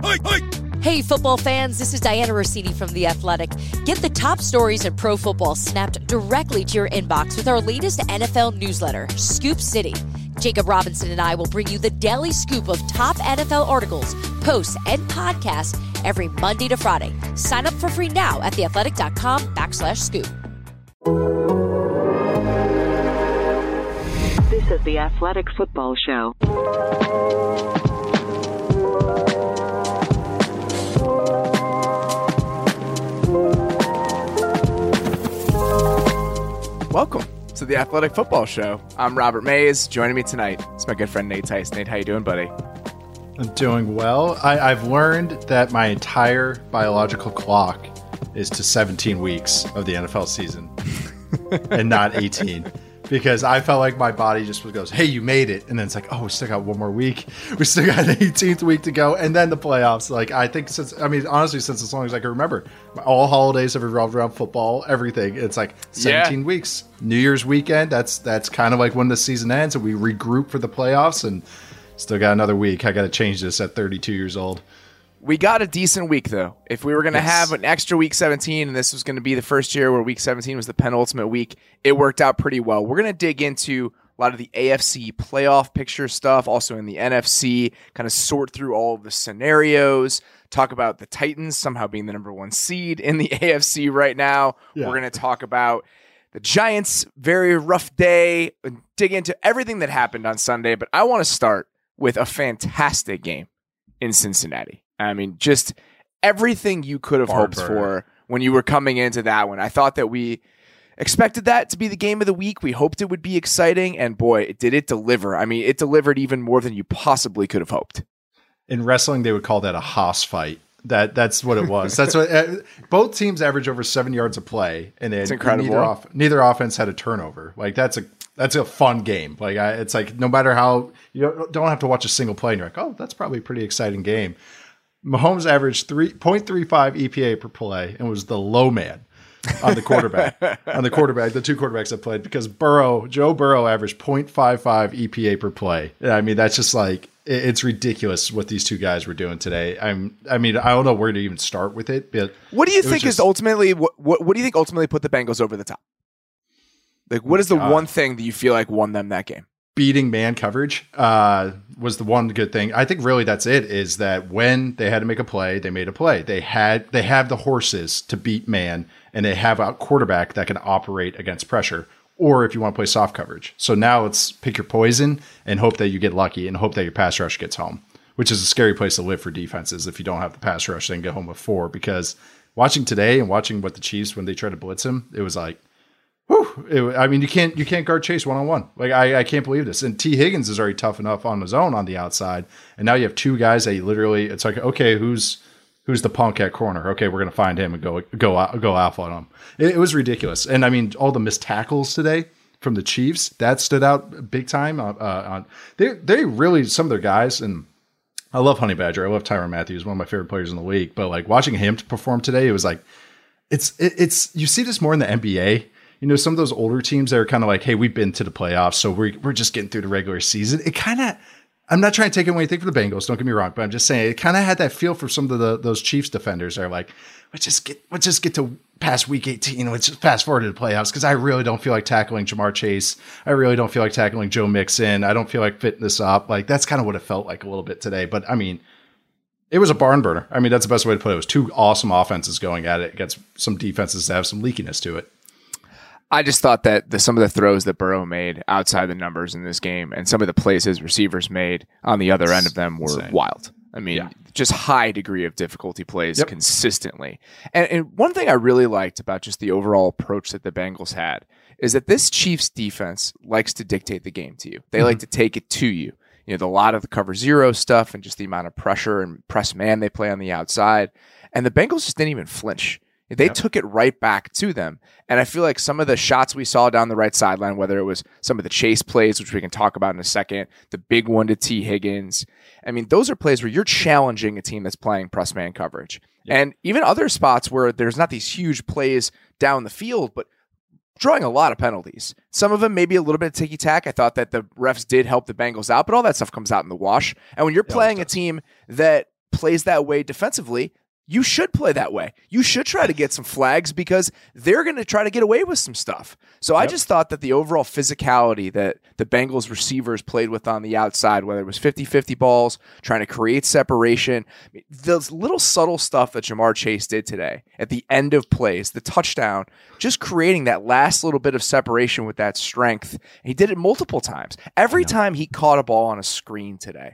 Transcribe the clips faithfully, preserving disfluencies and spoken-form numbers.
Hey, football fans, this is Diana Rossini from The Athletic. Get the top stories in pro football snapped directly to your inbox with our latest N F L newsletter, Scoop City. Jacob Robinson and I will bring you the daily scoop of top N F L articles, posts, and podcasts every Monday to Friday. Sign up for free now at theathletic.com backslash scoop. This is the Athletic Football Show. Welcome to the Athletic Football Show. I'm Robert Mays. Joining me tonight is my good friend Nate Tice. Nate, how you doing, buddy? I'm doing well. I, I've learned that my entire biological clock is to seventeen weeks of the N F L season and not eighteen. Because I felt like my body just goes, hey, you made it. And then it's like, oh, we still got one more week. We still got an eighteenth week to go. And then the playoffs. Like, I think since, I mean, honestly, since as long as I can remember, all holidays have revolved around football, everything. It's like seventeen yeah. weeks. New Year's weekend, that's that's kind of like when the season ends and we regroup for the playoffs. And still got another week. I got to change this at thirty-two years old. We got a decent week, though. If we were going to yes. have an extra week seventeen, and this was going to be the first year where week seventeen was the penultimate week, it worked out pretty well. We're going to dig into a lot of the A F C playoff picture stuff, also in the N F C, kind of sort through all of the scenarios, talk about the Titans somehow being the number one seed in the A F C right now. Yeah. We're going to talk about the Giants' very rough day, and dig into everything that happened on Sunday. But I want to start with a fantastic game in Cincinnati. I mean, just everything you could have Far hoped burner. for when you were coming into that one. I thought that we expected that to be the game of the week. We hoped it would be exciting, and boy, did it deliver. I mean, it delivered even more than you possibly could have hoped. In wrestling, they would call that a Haas fight. That That's what it was. That's what uh, both teams average over seven yards of play, and it's it, incredible. Neither, off, neither offense had a turnover. Like, that's a That's a fun game. Like I, it's like no matter how you don't have to watch a single play, and you're like, oh, that's probably a pretty exciting game. Mahomes averaged three point three five E P A per play and was the low man on the quarterback. on the quarterback, the two quarterbacks that played, because Burrow, Joe Burrow averaged point five five E P A per play. I mean, that's just like it, it's ridiculous what these two guys were doing today. I'm, I mean, I don't know where to even start with it. But what do you think just, is ultimately what, what? What do you think ultimately put the Bengals over the top? Like, what is the God. one thing that you feel like won them that game? Beating man coverage uh, was the one good thing. I think really that's it, is that when they had to make a play, they made a play. They had they have the horses to beat man, and they have a quarterback that can operate against pressure, or if you want to play soft coverage. So now it's pick your poison and hope that you get lucky and hope that your pass rush gets home, which is a scary place to live for defenses. If you don't have the pass rush, then get home with four. Because watching today and watching what the Chiefs, when they tried to blitz him, it was like, Whew, it, I mean, you can't you can't guard Chase one on one. Like I, I can't believe this. And T Higgins is already tough enough on his own on the outside, and now you have two guys that you literally. It's like, okay, who's who's the punk at corner? Okay, we're gonna find him and go go go alpha on him. It, it was ridiculous. And I mean, all the missed tackles today from the Chiefs, that stood out big time. Uh, uh, on they they really, some of their guys, and I love Honey Badger. I love Tyrann Mathieu, one of my favorite players in the league. But like watching him perform today, it was like it's it, it's you see this more in the N B A. You know, some of those older teams that are kind of like, hey, we've been to the playoffs, so we're, we're just getting through the regular season. It kind of, I'm not trying to take away anything for the Bengals, don't get me wrong, but I'm just saying it kind of had that feel for some of the those Chiefs defenders that are like, let's just get let's just get to past week eighteen, let's just fast forward to the playoffs, because I really don't feel like tackling Jamar Chase. I really don't feel like tackling Joe Mixon. I don't feel like fitting this up. Like, that's kind of what it felt like a little bit today. But, I mean, it was a barn burner. I mean, that's the best way to put it. It was two awesome offenses going at it against some defenses that have some leakiness to it. I just thought that the, some of the throws that Burrow made outside the numbers in this game and some of the plays his receivers made on the other end of them were Insane. wild. I mean, yeah. just high degree of difficulty plays yep. consistently. And, and one thing I really liked about just the overall approach that the Bengals had is that this Chiefs defense likes to dictate the game to you. They mm-hmm. like to take it to you. You know, the, a lot of the cover zero stuff and just the amount of pressure and press man they play on the outside. And the Bengals just didn't even flinch. They yep. took it right back to them. And I feel like some of the shots we saw down the right sideline, whether it was some of the chase plays, which we can talk about in a second, the big one to T. Higgins. I mean, those are plays where you're challenging a team that's playing press man coverage. Yep. And even other spots where there's not these huge plays down the field, but drawing a lot of penalties. Some of them maybe a little bit of ticky-tack. I thought that the refs did help the Bengals out, but all that stuff comes out in the wash. And when you're playing a team that plays that way defensively, you should play that way. You should try to get some flags because they're going to try to get away with some stuff. So yep. I just thought that the overall physicality that the Bengals receivers played with on the outside, whether it was fifty-fifty balls, trying to create separation, those little subtle stuff that Ja'Marr Chase did today at the end of plays, the touchdown, just creating that last little bit of separation with that strength. And he did it multiple times. Every time he caught a ball on a screen today,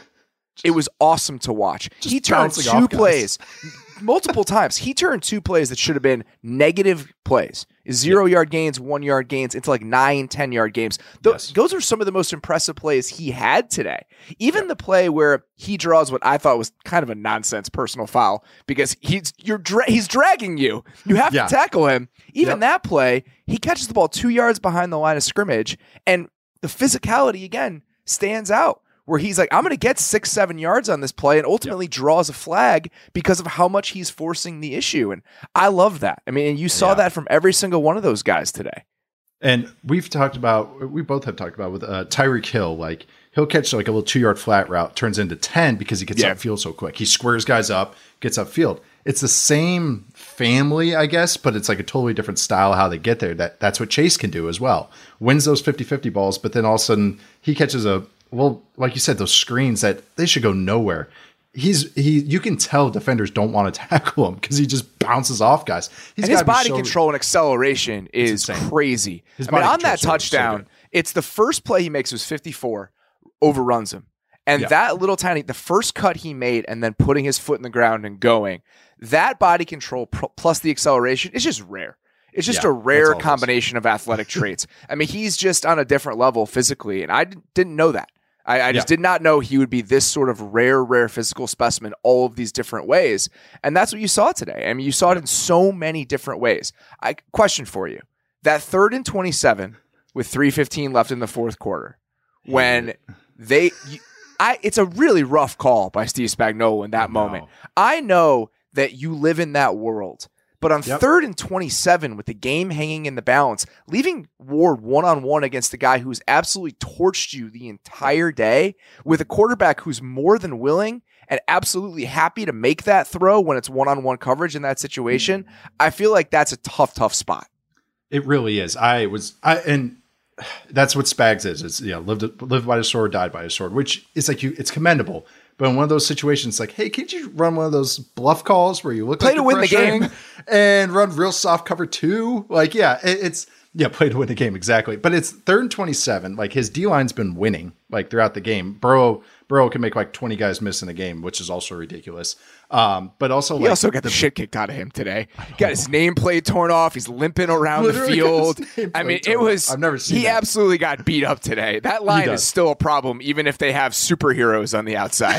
it was awesome to watch. Just he turned two plays multiple times. He turned two plays that should have been negative plays, zero yep. yard gains, one yard gains into like nine, ten yard games. Those, yes. those are some of the most impressive plays he had today. Even yep. the play where he draws what I thought was kind of a nonsense personal foul because he's you're dra- he's dragging you. You have yeah. to tackle him. Even yep. that play, he catches the ball two yards behind the line of scrimmage, and the physicality again stands out. Where he's like, I'm going to get six, seven yards on this play and ultimately yep. draws a flag because of how much he's forcing the issue. And I love that. I mean, and you saw yeah. that from every single one of those guys today. And we've talked about, we both have talked about with uh, Tyreek Hill, like he'll catch like a little two yard flat route, turns into ten because he gets yeah. upfield so quick. He squares guys up, gets upfield. It's the same family, I guess, but it's like a totally different style how they get there. That That's what Chase can do as well. Wins those fifty-fifty balls, but then all of a sudden he catches a, well, like you said, those screens that they should go nowhere. He's he. You can tell defenders don't want to tackle him because he just bounces off guys. He's and his body so, control and acceleration is crazy. His I mean, on that touchdown, so it's the first play he makes was fifty-four, overruns him, and yeah. that little tiny, the first cut he made, and then putting his foot in the ground and going. That body control pr- plus the acceleration is just rare. It's just yeah, a rare combination of athletic traits. I mean, he's just on a different level physically, and I d- didn't know that. I, I just yeah. did not know he would be this sort of rare, rare physical specimen all of these different ways. And that's what you saw today. I mean, you saw it in so many different ways. I question for you. That third and twenty-seven with three fifteen left in the fourth quarter, when they you, I it's a really rough call by Steve Spagnuolo in that moment. I know that you live in that world. But on yep. third and twenty-seven, with the game hanging in the balance, leaving Ward one-on-one against the guy who's absolutely torched you the entire day, with a quarterback who's more than willing and absolutely happy to make that throw when it's one-on-one coverage in that situation, I feel like that's a tough, tough spot. It really is. I was, I and that's what Spags is. It's, you know, lived lived by the sword, died by the sword, which is like you. It's commendable. But in one of those situations, like, hey, can't you run one of those bluff calls where you look play like to you're win the game and run real soft cover two? Like, yeah, it, it's yeah, play to win the game exactly. But it's third and twenty-seven. Like his D line's been winning like throughout the game. Burrow Burrow can make like twenty guys miss in a game, which is also ridiculous. Um, but also, he like, also got the, the shit kicked out of him today. Got his nameplate torn off. He's limping around the field. I mean, it was. I've never seen. He that. absolutely got beat up today. That line is still a problem, even if they have superheroes on the outside.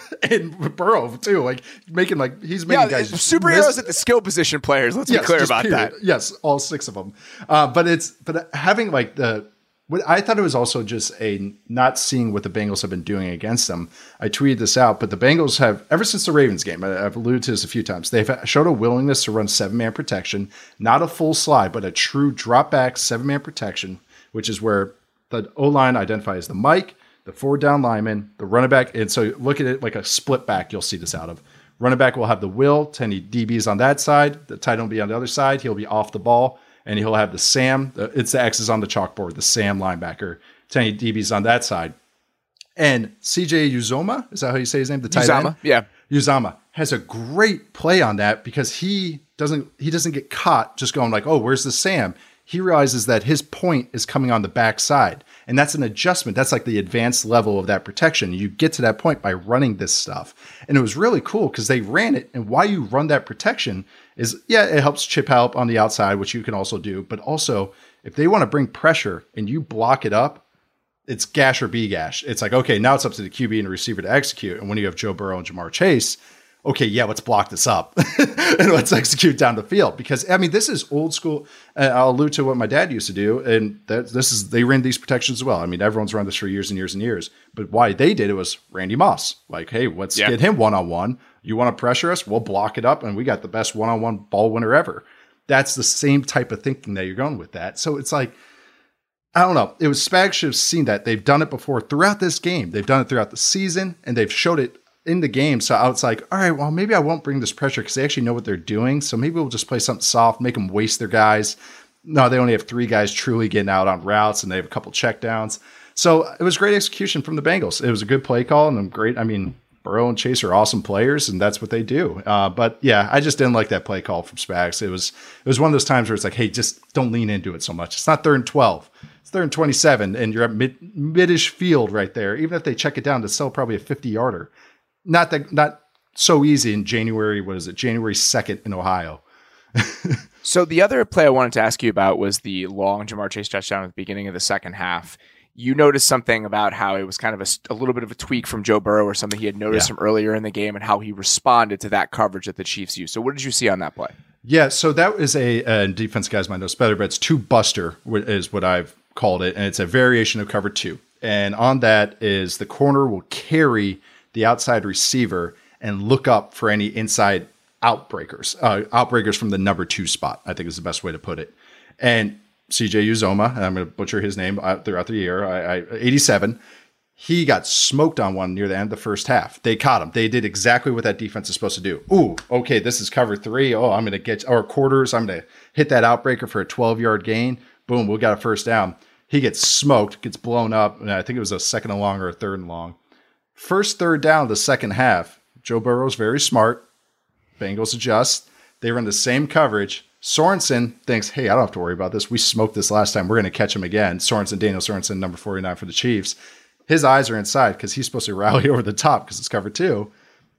And Burrow too, like making like he's making yeah, guys superheroes miss. at the skill position players. Let's yes, be clear about period. that. Yes, all six of them. Uh, but it's but having like the what I thought it was also just a not seeing what the Bengals have been doing against them. I tweeted this out, but the Bengals have ever since the Ravens game. I, I've alluded to this a few times. They've showed a willingness to run seven man protection, not a full slide, but a true drop back seven man protection, which is where the O line identifies the Mike. The forward down lineman, the running back, and so look at it like a split back. You'll see this out of running back will have the Will, ten D Bs on that side. The tight end will be on the other side. He'll be off the ball, and he'll have the Sam. It's the X's on the chalkboard. The Sam linebacker, ten D Bs on that side, and C J Uzomah, is that how you say his name? The tight Uzomah, end, yeah. Uzomah has a great play on that because he doesn't he doesn't get caught just going like, oh, where's the Sam? He realizes that his point is coming on the backside. And that's an adjustment. That's like the advanced level of that protection. You get to that point by running this stuff. And it was really cool because they ran it. And why you run that protection is, yeah, it helps chip help on the outside, which you can also do. But also, if they want to bring pressure and you block it up, it's gash or be gash. It's like, okay, now it's up to the Q B and the receiver to execute. And when you have Joe Burrow and Ja'Marr Chase, okay, yeah, let's block this up and let's execute down the field. Because, I mean, this is old school. Uh, I'll allude to what my dad used to do. And that, this is, they ran these protections as well. I mean, everyone's run this for years and years and years. But why they did it was Randy Moss. Like, hey, let's yeah. get him one-on-one. You want to pressure us? We'll block it up. And we got the best one-on-one ball winner ever. That's the same type of thinking that you're going with that. So it's like, I don't know. It was Spags should have seen that. They've done it before throughout this game. They've done it throughout the season. And they've showed it in the game. So I was like, all right, well, maybe I won't bring this pressure because they actually know what they're doing. So maybe we'll just play something soft, make them waste their guys. No, they only have three guys truly getting out on routes, and they have a couple checkdowns. So it was great execution from the Bengals. It was a good play call, and I'm great. I mean, Burrow and Chase are awesome players, and that's what they do. Uh, but yeah, I just didn't like that play call from Spags. It was it was one of those times where it's like, hey, just don't lean into it so much. It's not third and twelve. It's third and twenty-seven, and you're at mid midish field right there. Even if they check it down to still probably a fifty yarder. Not that not so easy in January. What is it? January second in Ohio. So the other play I wanted to ask you about was the long Ja'Marr Chase touchdown at the beginning of the second half. You noticed something about how it was kind of a, a little bit of a tweak from Joe Burrow or something he had noticed yeah. from earlier in the game and how he responded to that coverage that the Chiefs used. So what did you see on that play? Yeah, so that is a, a defense guys might know better, but it's two buster is what I've called it. And it's a variation of cover two. And on that is the corner will carry the outside receiver and look up for any inside outbreakers, uh, outbreakers from the number two spot, I think is the best way to put it. And C J Uzomah, and I'm going to butcher his name throughout the year, I, I, eighty-seven, he got smoked on one near the end of the first half. They caught him. They did exactly what that defense is supposed to do. Ooh, okay, this is cover three. Oh, I'm going to get, or quarters, I'm going to hit that outbreaker for a twelve-yard gain. Boom, we got a first down. He gets smoked, gets blown up, and I think it was a second and long or a third and long. First third down of the second half, Joe Burrow's very smart. Bengals adjust. They run the same coverage. Sorensen thinks, hey, I don't have to worry about this. We smoked this last time. We're going to catch him again. Sorensen, Daniel Sorensen, number forty-nine for the Chiefs. His eyes are inside because he's supposed to rally over the top because it's cover two.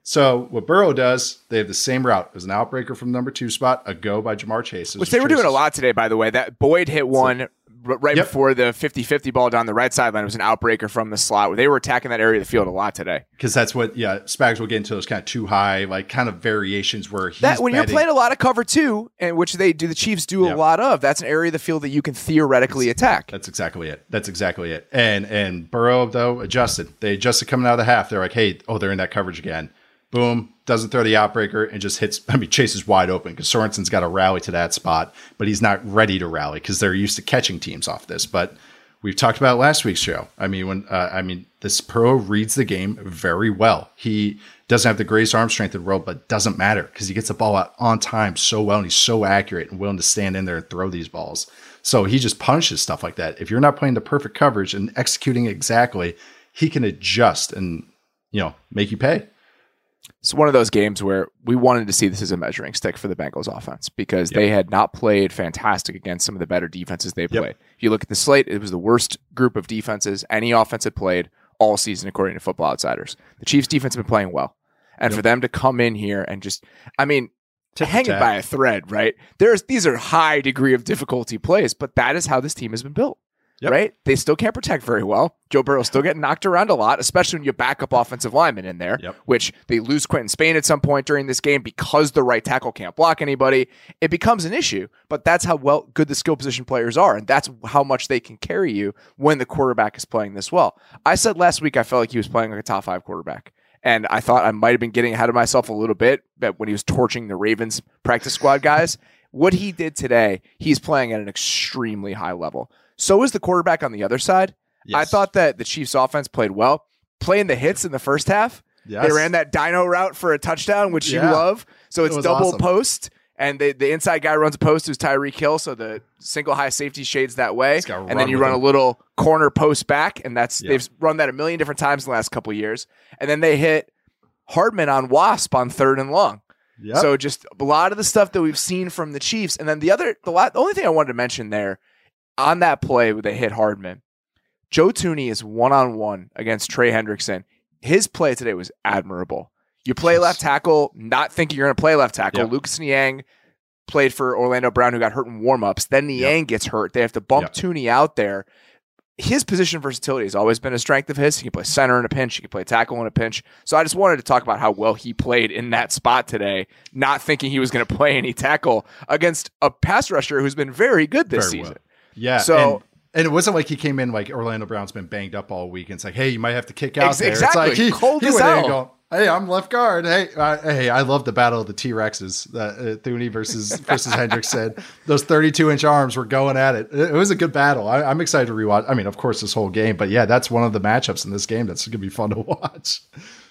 So what Burrow does, they have the same route. There's an outbreaker from the number two spot, a go by Ja'Marr Chase. Which they were doing a lot today, by the way. That Boyd hit one so, right yep. before the fifty-fifty ball down the right sideline. It was an outbreaker from the slot. They were attacking that area of the field a lot today. Because that's what, yeah, Spags will get into those kind of too high, like kind of variations where he's that, when betting. you're playing a lot of cover two, and which they do, the Chiefs do yep. a lot of, that's an area of the field that you can theoretically that's, attack. That's exactly it. That's exactly it. And and Burrow, though, adjusted. They adjusted coming out of the half. They're like, hey, oh, they're in that coverage again. Boom, doesn't throw the outbreaker and just hits. I mean, Chase is wide open because Sorensen's got to rally to that spot, but he's not ready to rally because they're used to catching teams off this. But we've talked about last week's show. I mean, when uh, I mean, this pro reads the game very well. He doesn't have the greatest arm strength in the world, but it doesn't matter because he gets the ball out on time so well, and he's so accurate and willing to stand in there and throw these balls. So he just punishes stuff like that. If you're not playing the perfect coverage and executing exactly, he can adjust and, you know, make you pay. It's one of those games where we wanted to see this as a measuring stick for the Bengals offense because yep. they had not played fantastic against some of the better defenses they played. Yep. If you look at the slate, it was the worst group of defenses any offense had played all season, according to Football Outsiders. The Chiefs defense have been playing well. And yep. for them to come in here and just, I mean, to hang it by a thread, right? There's These are high degree of difficulty plays, but that is how this team has been built. Yep. Right? They still can't protect very well. Joe Burrow's still getting knocked around a lot, especially when you back up offensive linemen in there, yep. which they lose Quentin Spain at some point during this game because the right tackle can't block anybody. It becomes an issue, but that's how well good the skill position players are, and that's how much they can carry you when the quarterback is playing this well. I said last week I felt like he was playing like a top five quarterback, and I thought I might have been getting ahead of myself a little bit but when he was torching the Ravens practice squad guys. What he did today, he's playing at an extremely high level. So is the quarterback on the other side. Yes. I thought that the Chiefs offense played well. Playing the hits in the first half. Yes. They ran that dino route for a touchdown, which yeah. you love. So it's it double awesome. Post, and the, the inside guy runs a post who's Tyreek Hill, so the single high safety shades that way. And then you run him. a little corner post back, and that's yeah. they've run that a million different times in the last couple of years. And then they hit Hardman on Wasp on third and long. Yep. So just a lot of the stuff that we've seen from the Chiefs. And then the other, the, la- the only thing I wanted to mention there, on that play where they hit Hardman, Joe Thuney is one-on-one against Trey Hendrickson. His play today was admirable. You play yes. left tackle, not thinking you're going to play left tackle. Yep. Lucas Niang played for Orlando Brown, who got hurt in warm-ups. Then Niang yep. gets hurt. They have to bump yep. Thuney out there. His position versatility has always been a strength of his. He can play center in a pinch. He can play tackle in a pinch. So I just wanted to talk about how well he played in that spot today, not thinking he was going to play any tackle against a pass rusher who's been very good this very season. Well. Yeah. So and, and it wasn't like he came in like Orlando Brown's been banged up all week. And it's like, hey, you might have to kick out ex- there. Exactly. It's like he, Cold he as went hell. in and go, hey, I'm left guard. Hey, uh, hey, I love the battle of the T-Rexes. Uh, uh, Thuney versus versus Hendrickson. Those thirty-two inch arms were going at it. It, it was a good battle. I, I'm excited to rewatch. I mean, of course, this whole game. But yeah, that's one of the matchups in this game that's going to be fun to watch.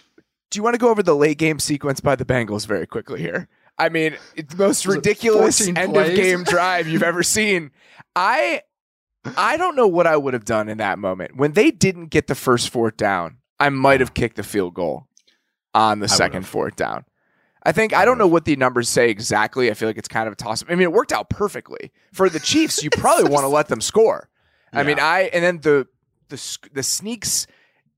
Do you want to go over the late game sequence by the Bengals very quickly here? I mean, it's the most ridiculous end plays? of game drive you've ever seen. I I don't know what I would have done in that moment. When they didn't get the first fourth down, I might have kicked the field goal on the I second would've. fourth down. I think, I, I don't know what the numbers say exactly. I feel like it's kind of a toss-up. I mean, it worked out perfectly. For the Chiefs, you probably want to let them score. I yeah. mean, I and then the the the sneaks,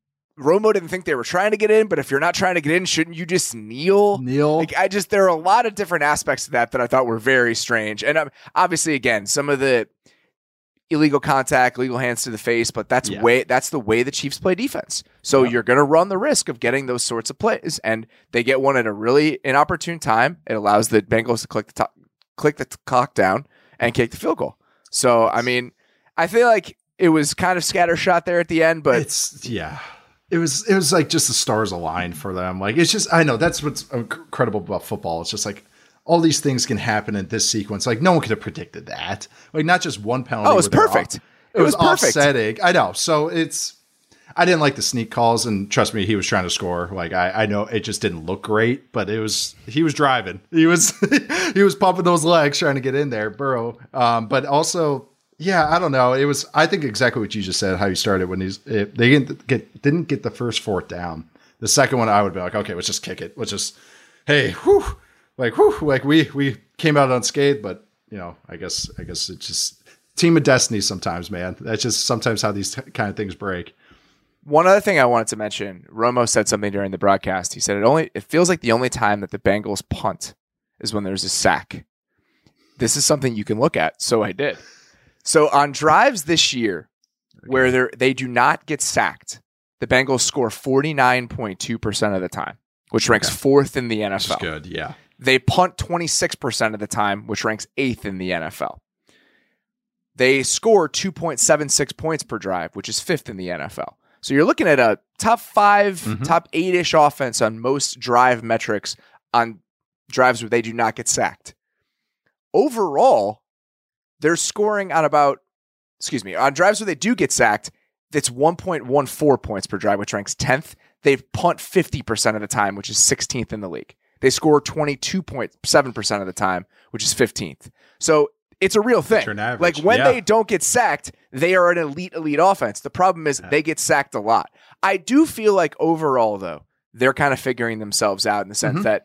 Romo didn't think they were trying to get in, but if you're not trying to get in, shouldn't you just kneel? Kneel. Like, I just, there are a lot of different aspects to that that I thought were very strange. And um, obviously, again, some of the illegal contact, legal hands to the face, but that's yeah. way that's the way the Chiefs play defense. So yeah. you're going to run the risk of getting those sorts of plays, and they get one at a really inopportune time. It allows the Bengals to click the top, click the clock down and kick the field goal. So I mean, I feel like it was kind of scattershot there at the end, but it's yeah, it was it was like just the stars aligned for them. Like it's just I know that's what's incredible about football. It's just like, all these things can happen in this sequence. Like, no one could have predicted that. Like, not just one penalty. Oh, it was perfect. Off, it, it was, was perfect. offsetting. I know. So it's, I didn't like the sneak calls, and trust me, he was trying to score. Like, I, I know it just didn't look great, but it was, he was driving. He was, he was pumping those legs trying to get in there, Burrow. Um, but also, yeah, I don't know. It was, I think exactly what you just said, how you started when he's, it, they didn't get, didn't get the first fourth down. The second one, I would be like, okay, let's just kick it. Let's just, hey, whew. Like, whew, like we we came out unscathed, but you know, I guess I guess it's just team of destiny sometimes, man. That's just sometimes how these t- kind of things break. One other thing I wanted to mention, Romo said something during the broadcast. He said it only it feels like the only time that the Bengals punt is when there's a sack. This is something you can look at, so I did. So on drives this year okay. where they they do not get sacked, the Bengals score forty-nine point two percent of the time, which ranks okay. fourth in the N F L. That's good, yeah. They punt twenty-six percent of the time, which ranks eighth in the N F L. They score two point seven six points per drive, which is fifth in the N F L. So you're looking at a top five, mm-hmm. top eight-ish offense on most drive metrics on drives where they do not get sacked. Overall, they're scoring on about, excuse me, on drives where they do get sacked, it's one point one four points per drive, which ranks tenth. They punt fifty percent of the time, which is sixteenth in the league. They score twenty-two point seven percent of the time, which is fifteenth. So it's a real thing. Like when yeah. they don't get sacked, they are an elite, elite offense. The problem is yeah. they get sacked a lot. I do feel like overall, though, they're kind of figuring themselves out in the sense mm-hmm. that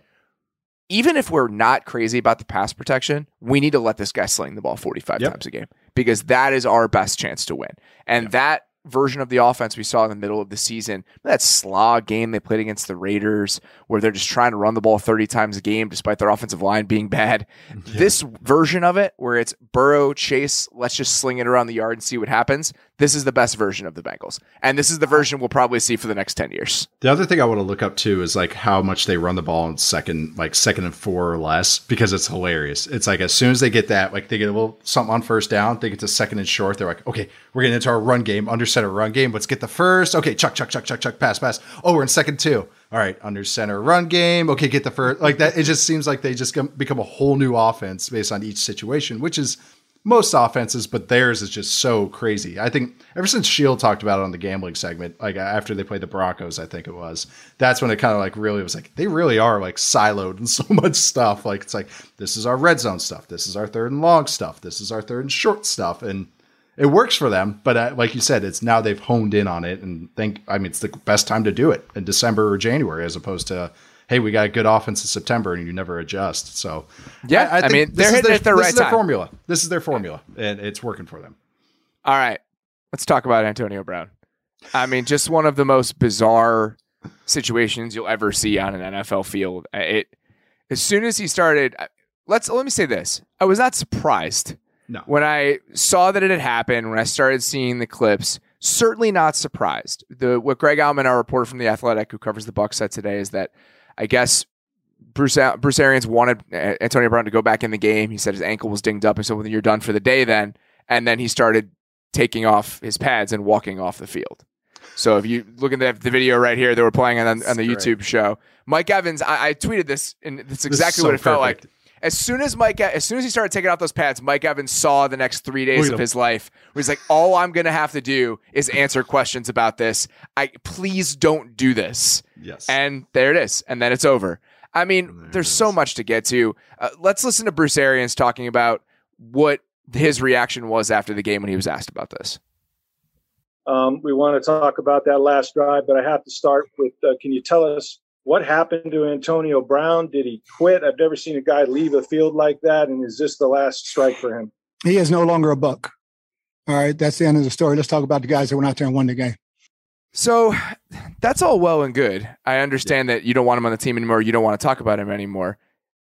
even if we're not crazy about the pass protection, we need to let this guy sling the ball forty-five yep. times a game because that is our best chance to win. And yep. that version of the offense we saw in the middle of the season, that slog game they played against the Raiders where they're just trying to run the ball thirty times a game despite their offensive line being bad. Yeah. This version of it where it's Burrow, Chase, let's just sling it around the yard and see what happens. This is the best version of the Bengals. And this is the version we'll probably see for the next ten years. The other thing I want to look up too is like how much they run the ball in second, like second and four or less, because it's hilarious. It's like as soon as they get that, like they get a little something on first down, they get to second and short. They're like, okay, we're getting into our run game, under center run game. Let's get the first. Okay, chuck, chuck, chuck, chuck, chuck, pass, pass. Oh, we're in second two. All right, under center run game. Okay, get the first. Like that. It just seems like they just become a whole new offense based on each situation, which is most offenses, but theirs is just so crazy. I think ever since Shield talked about it on the gambling segment, like after they played the Broncos, I think it was, that's when it kind of like really was like, they really are like siloed in so much stuff. Like it's like, this is our red zone stuff. This is our third and long stuff. This is our third and short stuff. And it works for them. But uh, like you said, it's now they've honed in on it and think, I mean, it's the best time to do it in December or January, as opposed to, hey, we got a good offense in September and you never adjust. So yeah, I, I, I mean, they're hitting their, it at the right time. This is their formula. This is their formula, and it's working for them. All right, let's talk about Antonio Brown. I mean, just one of the most bizarre situations you'll ever see on an N F L field. It as soon as he started, let's let me say this: I was not surprised no. when I saw that it had happened. When I started seeing the clips. Certainly not surprised. The what Greg Auman, our reporter from The Athletic, who covers the Bucs, said today is that I guess Bruce Bruce Arians wanted Antonio Brown to go back in the game. He said his ankle was dinged up. He said, well, you're done for the day then. And then he started taking off his pads and walking off the field. So if you look at the, the video right here, they were playing on, on the YouTube show. Mike Evans, I, I tweeted this, and it's exactly so what it perfect. felt like. As soon as Mike, as soon as he started taking off those pads, Mike Evans saw the next three days of his life. Where he's like, all I'm going to have to do is answer questions about this. I please don't do this. Yes. And there it is. And then it's over. I mean, there there's so much to get to. Uh, let's listen to Bruce Arians talking about what his reaction was after the game when he was asked about this. Um, we want to talk about that last drive, but I have to start with, uh, can you tell us what happened to Antonio Brown? Did he quit? I've never seen a guy leave a field like that. And is this the last strike for him? He is no longer a Buck. All right. That's the end of the story. Let's talk about the guys that went out there and won the game. So that's all well and good. I understand yeah. that you don't want him on the team anymore. You don't want to talk about him anymore.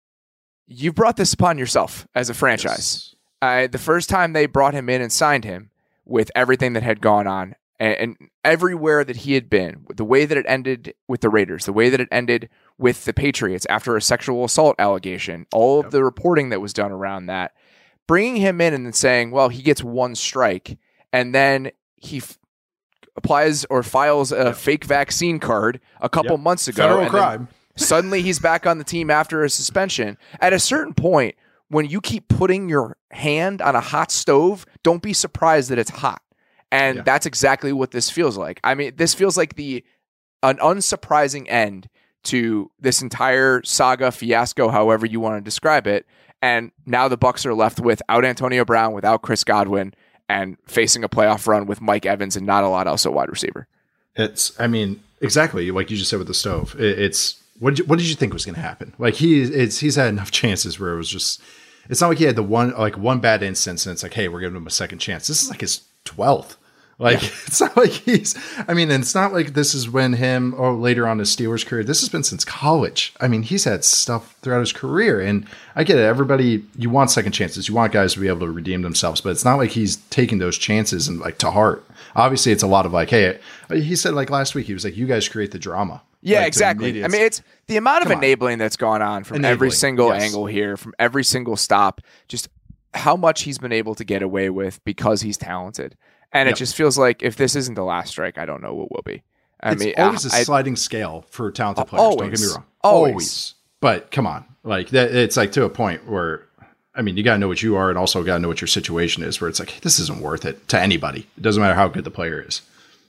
You brought this upon yourself as a franchise. Yes. Uh, the first time they brought him in and signed him with everything that had gone on and, and everywhere that he had been, the way that it ended with the Raiders, the way that it ended with the Patriots after a sexual assault allegation, all of yep. the reporting that was done around that, bringing him in and then saying, well, he gets one strike and then he f- applies or files a yep. fake vaccine card a couple yep. months ago. Federal and crime. Suddenly he's back on the team after a suspension. At a certain point, when you keep putting your hand on a hot stove, don't be surprised that it's hot. And yeah. that's exactly what this feels like. I mean, this feels like the an unsurprising end to this entire saga, fiasco, however you want to describe it. And now the Bucs are left without Antonio Brown, without Chris Godwin, and facing a playoff run with Mike Evans and not a lot else at wide receiver. It's, I mean, exactly like you just said with the stove. It, it's what did you, what did you think was going to happen? Like he, it's he's had enough chances where it was just. It's not like he had the one like one bad instance and it's like, hey, we're giving him a second chance. This is like his twelfth. Like yeah. it's not like he's. I mean, and it's not like this is when him or later on his Steelers career. This has been since college. I mean, he's had stuff throughout his career, and I get it. Everybody, you want second chances. You want guys to be able to redeem themselves, but it's not like he's taking those chances and like to heart. Obviously, it's a lot of like, hey, he said like last week, he was like, you guys create the drama. Yeah, like, exactly. I mean, it's the amount of enabling on. that's gone on from enabling, every single yes. angle here, from every single stop, just how much he's been able to get away with because he's talented. And yep. it just feels like if this isn't the last strike, I don't know what will be. I it's mean, always I, a sliding I, scale for talented players. Always, don't get me wrong. Always. always. But come on, like that, it's like to a point where, I mean, you got to know what you are and also got to know what your situation is where it's like, this isn't worth it to anybody. It doesn't matter how good the player is.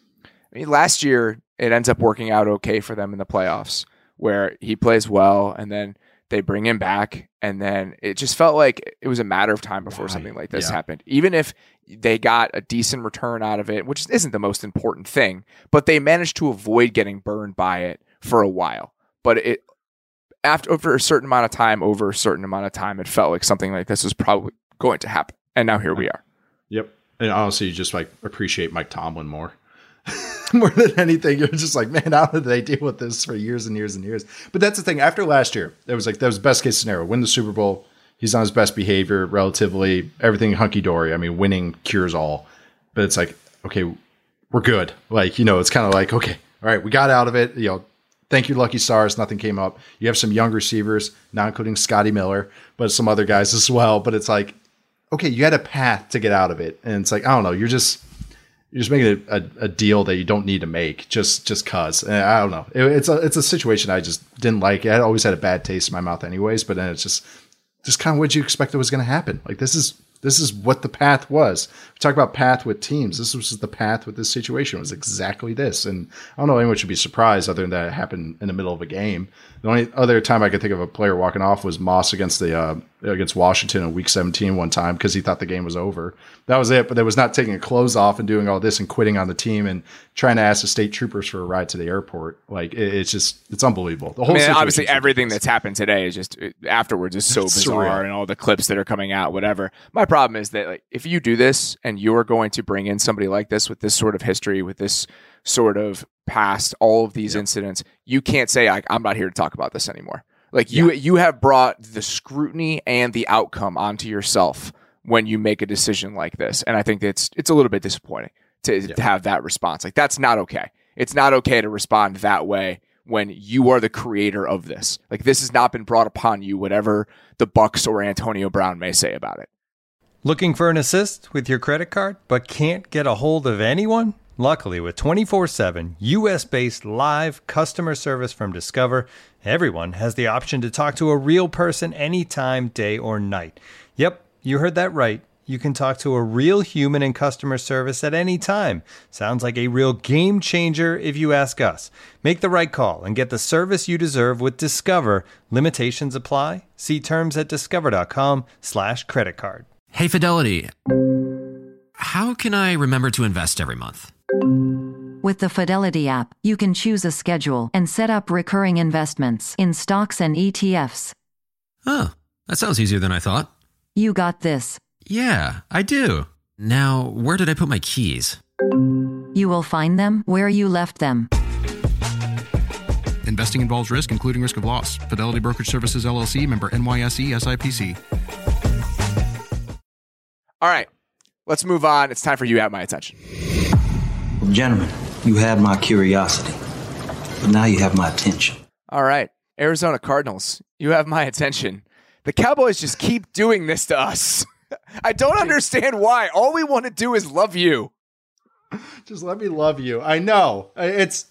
I mean, last year, it ends up working out okay for them in the playoffs where he plays well and then they bring him back. And then it just felt like it was a matter of time before Why? something like this yeah. happened. Even if they got a decent return out of it, which isn't the most important thing, but they managed to avoid getting burned by it for a while. But it after over a certain amount of time, over a certain amount of time, it felt like something like this was probably going to happen. And now here we are. Yep. And honestly, you just like appreciate Mike Tomlin more. More than anything, you're just like, man, how did they deal with this for years and years and years? But that's the thing. After last year, it was like that was the best case scenario. Win the Super Bowl. He's on his best behavior, relatively everything hunky dory. I mean, winning cures all. But it's like, okay, we're good. Like, you know, it's kind of like, okay, all right, we got out of it. You know, thank you, Lucky Stars. Nothing came up. You have some young receivers, not including Scotty Miller, but some other guys as well. But it's like, okay, you had a path to get out of it, and it's like, I don't know, you're just. You're just making a, a, a deal that you don't need to make just just cause. And I don't know. It, it's a it's a situation I just didn't like. I always had a bad taste in my mouth, anyways. But then it's just just kind of what you expected was going to happen. Like this is this is what the path was. We talk about path with teams. This was the path with this situation. It was exactly this. And I don't know anyone should be surprised, other than that it happened in the middle of a game. The only other time I could think of a player walking off was Moss against the uh, against Washington in Week seventeen one time because he thought the game was over. That was it. But there was not taking his clothes off and doing all this and quitting on the team and trying to ask the state troopers for a ride to the airport. Like it, it's just it's unbelievable. The whole I mean, obviously everything that's happened today is just afterwards is so bizarre and all the clips that are coming out, whatever. My problem is that like if you do this and you're going to bring in somebody like this with this sort of history, with this sort of past, all of these yep. incidents, you can't say like I'm not here to talk about this anymore. Like you, yeah. you have brought the scrutiny and the outcome onto yourself when you make a decision like this, and I think it's it's a little bit disappointing to, yeah. to have that response. Like that's not okay. It's not okay to respond that way when you are the creator of this. Like this has not been brought upon you, whatever the Bucs or Antonio Brown may say about it. Looking for an assist with your credit card, but can't get a hold of anyone? Luckily, with twenty-four seven U S-based live customer service from Discover, everyone has the option to talk to a real person anytime, day or night. Yep, you heard that right. You can talk to a real human in customer service at any time. Sounds like a real game changer if you ask us. Make the right call and get the service you deserve with Discover. Limitations apply. See terms at discover.com slash credit card. Hey, Fidelity. How can I remember to invest every month? With the Fidelity app, you can choose a schedule and set up recurring investments in stocks and E T Fs. Oh, that sounds easier than I thought. You got this. Yeah, I do. Now, where did I put my keys? You will find them where you left them. Investing involves risk, including risk of loss. Fidelity Brokerage Services, L L C, member N Y S E, S I P C. All right, let's move on. It's time for You Have My Attention. Gentlemen, you had my curiosity, but now you have my attention. All right, Arizona Cardinals, you have my attention. The Cowboys just keep doing this to us. I don't understand why. All we want to do is love you. Just let me love you. I know. It's,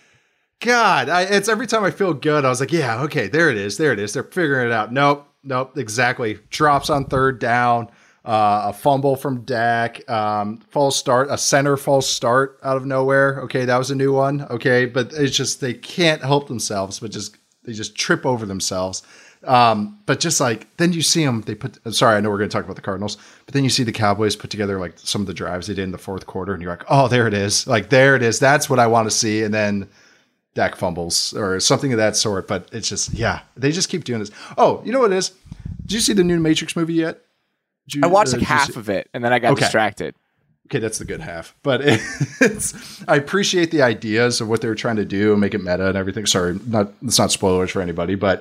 God, I, it's every time I feel good, I was like, yeah, okay, there it is. There it is. They're figuring it out. Nope, nope, exactly. Drops on third down. Uh, a fumble from Dak, um, false start, a center false start out of nowhere. Okay, that was a new one. Okay, but it's just they can't help themselves, but just they just trip over themselves. Um, but just like then you see them, they put. Sorry, I know we're going to talk about the Cardinals, but then you see the Cowboys put together like some of the drives they did in the fourth quarter, and you're like, oh, there it is. Like there it is. That's what I want to see. And then Dak fumbles or something of that sort. But it's just yeah, they just keep doing this. Oh, you know what it is? Did you see the new Matrix movie yet? You, I watched uh, like half of it and then I got okay. distracted. Okay, that's the good half. But it's I appreciate the ideas of what they were trying to do and make it meta and everything. Sorry, not it's not spoilers for anybody, but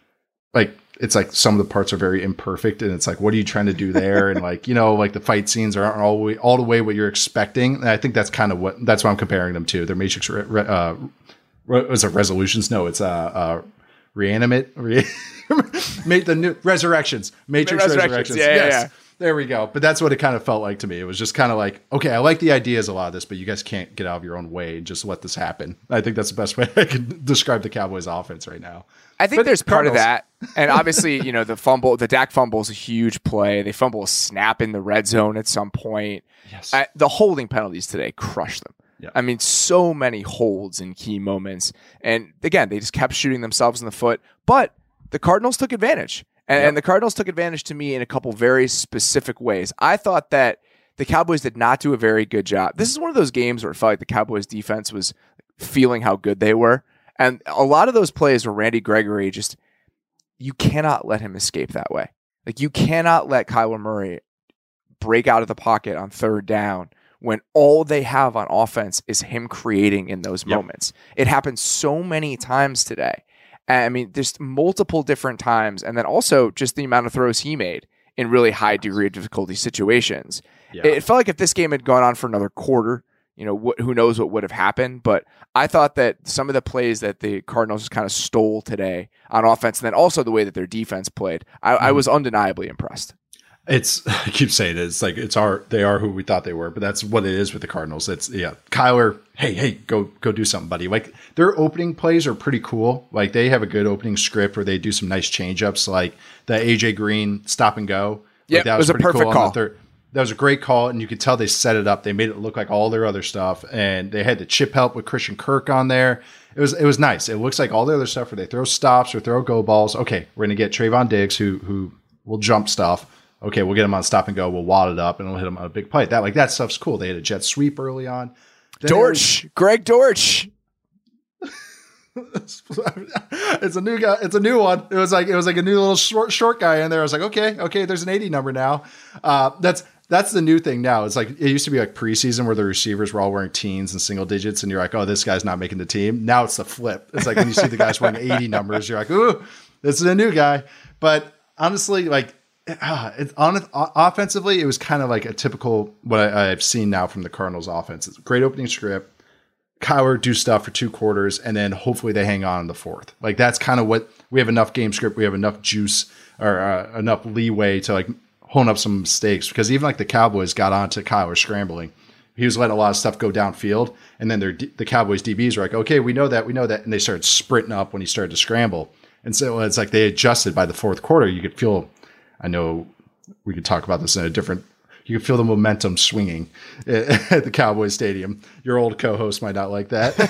like it's like some of the parts are very imperfect and it's like, what are you trying to do there? And like, you know, like the fight scenes aren't all the way, all the way what you're expecting. And I think that's kind of what that's what I'm comparing them to. Their Matrix uh was it resolutions? No, it's uh uh reanimate re- made the new resurrections matrix resurrections, resurrections. Yeah, yes yeah, yeah. There we go. But that's what it kind of felt like to me. It was just kind of like, okay, I like the ideas a lot of this, but you guys can't get out of your own way and just let this happen. I think that's the best way I can describe the Cowboys offense right now. I think but there's part Cardinals. of that. And obviously, you know, the fumble, the Dak fumble is a huge play. They fumble a snap in the red zone at some point. Yes. Uh, the holding penalties today crushed them. Yeah. I mean, so many holds in key moments. And again, they just kept shooting themselves in the foot. But the Cardinals took advantage. And, yep. and the Cardinals took advantage to me in a couple very specific ways. I thought that the Cowboys did not do a very good job. This is one of those games where it felt like the Cowboys defense was feeling how good they were. And a lot of those plays where Randy Gregory just, you cannot let him escape that way. Like you cannot let Kyler Murray break out of the pocket on third down when all they have on offense is him creating in those yep. moments. It happened so many times today. I mean, there's multiple different times. And then also just the amount of throws he made in really high degree of difficulty situations. Yeah. It felt like if this game had gone on for another quarter, you know, wh- who knows what would have happened. But I thought that some of the plays that the Cardinals just kind of stole today on offense, and then also the way that their defense played, I, mm-hmm. I was undeniably impressed. It's, I keep saying it, it's like, it's our, they are who we thought they were, but that's what it is with the Cardinals. It's, yeah, Kyler, hey, hey, go, go do something, buddy. Like their opening plays are pretty cool. Like they have a good opening script where they do some nice change ups, like the A J Green stop and go. Yeah, like, that was, was a perfect cool call. That was a great call. And you could tell they set it up. They made it look like all their other stuff. And they had the chip help with Christian Kirk on there. It was, it was nice. It looks like all the other stuff where they throw stops or throw go balls. Okay, we're going to get Trayvon Diggs who, who will jump stuff. Okay, we'll get him on stop and go. We'll wad it up, and we'll hit him on a big play. That like that stuff's cool. They had a jet sweep early on. Then Dortch, was, Greg Dortch. It's a new guy. It's a new one. It was like it was like a new little short short guy in there. I was like, okay, okay. There's an eighty number now. Uh, that's that's the new thing now. It's like it used to be like preseason where the receivers were all wearing teens and single digits, and you're like, oh, this guy's not making the team. Now it's the flip. It's like when you see the guys wearing eighty numbers, you're like, ooh, this is a new guy. But honestly, like. Uh, it's on offensively, it was kind of like a typical what I, I've seen now from the Cardinals offense. It's a great opening script. Kyler do stuff for two quarters, and then hopefully they hang on in the fourth. Like that's kind of what we have enough game script. We have enough juice or uh, enough leeway to like hone up some mistakes because even like the Cowboys got onto Kyler scrambling. he was letting a lot of stuff go downfield. And then their, the Cowboys D Bs were like, okay, we know that, we know that. And they started sprinting up when he started to scramble. And so it's like they adjusted by the fourth quarter. You could feel, I know we could talk about this in a different, you could feel the momentum swinging at the Cowboys Stadium. Your old co-host might not like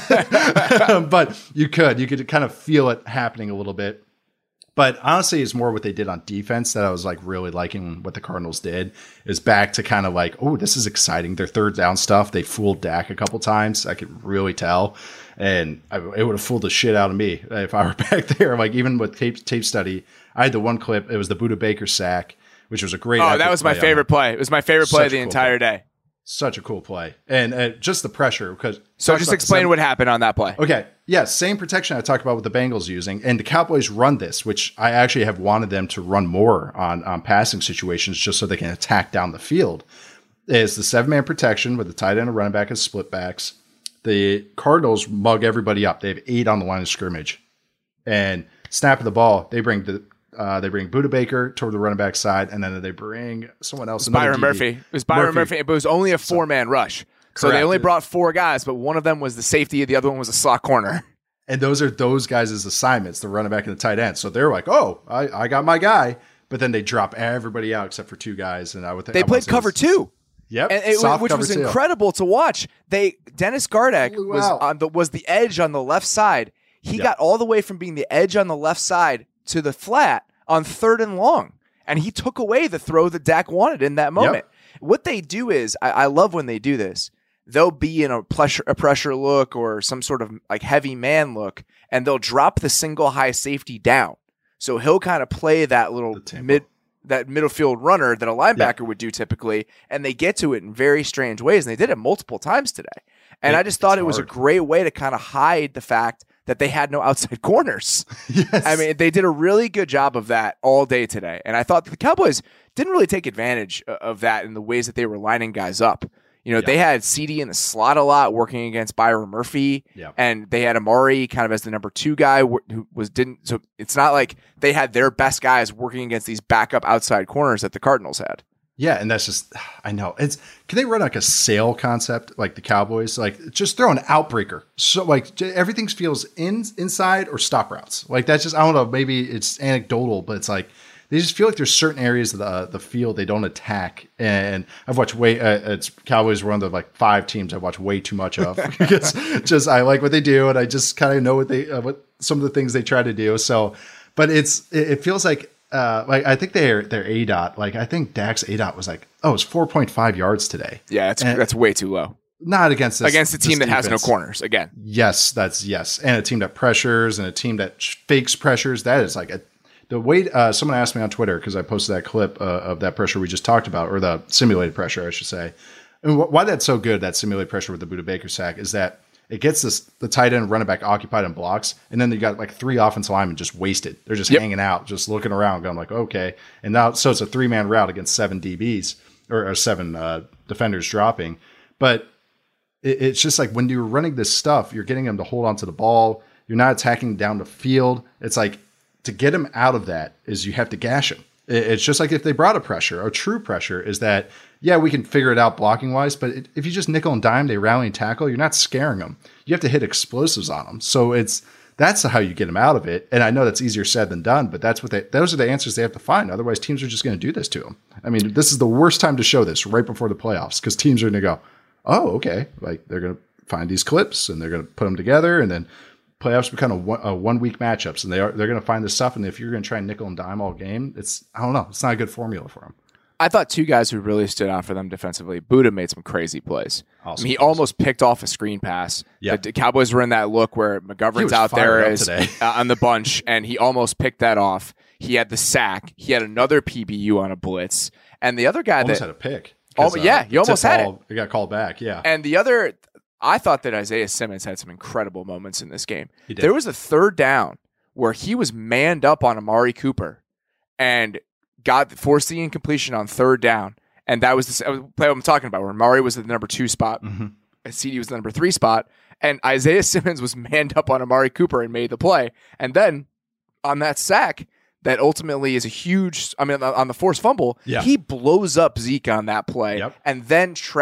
that, but you could, you could kind of feel it happening a little bit. But honestly, it's more what they did on defense that I was like really liking what the Cardinals did is back to kind of like, oh, this is exciting. Their third down stuff. They fooled Dak a couple times. I could really tell. And I, it would have fooled the shit out of me if I were back there. Like even with tape, tape study, I had the one clip. It was the Budda Baker sack, which was a great. Oh, that was my favorite play. It was my favorite play of the entire day. Such a cool play. And uh, just the pressure. because So just explain what happened on that play. Okay. Yeah, same protection I talked about with the Bengals using. And the Cowboys run this, which I actually have wanted them to run more on, on passing situations just so they can attack down the field. It's the seven-man protection with the tight end and running back as split backs. The Cardinals mug everybody up. They have eight on the line of scrimmage. And snap of the ball, they bring the Uh, they bring Budda Baker toward the running back side, and then they bring someone else. It was Byron D B. Murphy. It was Byron Murphy. Murphy, but it was only a four-man rush. So Correct. they only brought four guys, but one of them was the safety, the other one was a slot corner. And those are those guys' assignments, the running back and the tight end. So they're like, oh, I, I got my guy. But then they drop everybody out except for two guys. And I would think They I played cover two. Yep, and it, which was two. incredible to watch. They Dennis Gardeck Flew was out. on the was the edge on the left side. He Yep. got all the way from being the edge on the left side to the flat on third and long, and he took away the throw that Dak wanted in that moment. Yep. What they do is, I, I love when they do this. They'll be in a pressure, a pressure look or some sort of like heavy man look, and they'll drop the single high safety down. So he'll kind of play that little mid, that middle field runner that a linebacker yep. would do typically, and they get to it in very strange ways, and they did it multiple times today. And it, I just thought it was hard. a great way to kind of hide the fact that they had no outside corners. Yes. I mean, they did a really good job of that all day today. And I thought the Cowboys didn't really take advantage of that in the ways that they were lining guys up. You know, yeah. they had C D in the slot a lot working against Byron Murphy, yeah. and they had Amari kind of as the number two guy who was didn't. So it's not like they had their best guys working against these backup outside corners that the Cardinals had. Yeah, and that's just, I know. It's can they run like a sail concept like the Cowboys? Like just throw an outbreaker. So like everything feels in inside or stop routes. Like that's just, I don't know, maybe it's anecdotal, but it's like they just feel like there's certain areas of the the field they don't attack. And I've watched way, uh, it's Cowboys one of the like five teams I've watched way too much of because just I like what they do and I just kind of know what they, uh, what some of the things they try to do. So, but it's, it, it feels like, Uh, like I think their their A DOT, like I think Dak's A DOT was like, oh, it's four point five yards today. Yeah, that's and that's way too low. Not against this, against a team that defense. has no corners. Again, yes, that's yes, and a team that pressures and a team that fakes pressures. That is like a the way. Uh, someone asked me on Twitter because I posted that clip uh, of that pressure we just talked about, or the simulated pressure, I should say. And wh- why that's so good, that simulated pressure with the Budda Baker sack, is that it gets this the tight end running back occupied in blocks, and then you got like three offensive linemen just wasted. They're just yep. hanging out, just looking around, going like, okay. And now, so it's a three man route against seven D Bs or, or seven uh, defenders dropping. But it, it's just like when you're running this stuff, you're getting them to hold onto the ball. You're not attacking down the field. It's like to get them out of that is you have to gash them. It, it's just like if they brought a pressure, a true pressure is that. Yeah, we can figure it out blocking wise, but it, if you just nickel and dime, they rally and tackle, you're not scaring them. You have to hit explosives on them. So it's that's how you get them out of it. And I know that's easier said than done, but that's what they those are the answers they have to find. Otherwise, teams are just going to do this to them. I mean, this is the worst time to show this right before the playoffs because teams are going to go, oh, okay, like they're going to find these clips and they're going to put them together, and then playoffs become a one, a one week matchups, and they are they're going to find this stuff. And if you're going to try and nickel and dime all game, it's I don't know, it's not a good formula for them. I thought two guys who really stood out for them defensively. Budda made some crazy plays. Awesome. I mean, he almost picked off a screen pass. Yep. The Cowboys were in that look where McGovern's out there as, uh, on the bunch, and he almost picked that off. He had the sack. He had another P B U on a blitz. And the other guy almost that... had a pick. Oh, yeah, he almost had ball, it. It got called back, yeah. And the other... I thought that Isaiah Simmons had some incredible moments in this game. He did. There was a third down where he was manned up on Amari Cooper and got forced the incompletion on third down. And that was the play I'm talking about, where Amari was the number two spot, mm-hmm. and C D was the number three spot, and Isaiah Simmons was manned up on Amari Cooper and made the play. And then on that sack, that ultimately is a huge, I mean, on the forced fumble, yeah. he blows up Zeke on that play yep. and then tracks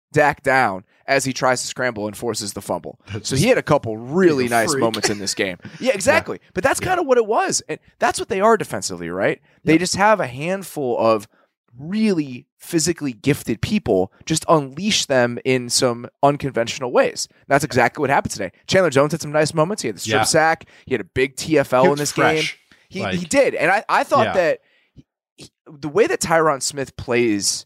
Dak down as he tries to scramble and forces the fumble. So he had a couple really nice freak. moments in this game. Yeah, exactly. Yeah. But that's kind of yeah. what it was. And that's what they are defensively, right? They yeah. just have a handful of really physically gifted people, just unleash them in some unconventional ways. That's exactly what happened today. Chandler Jones had some nice moments. He had the strip yeah. sack. He had a big T F L in this fresh. game. He, like, he did. And I, I thought yeah. that he, the way that Tyron Smith plays,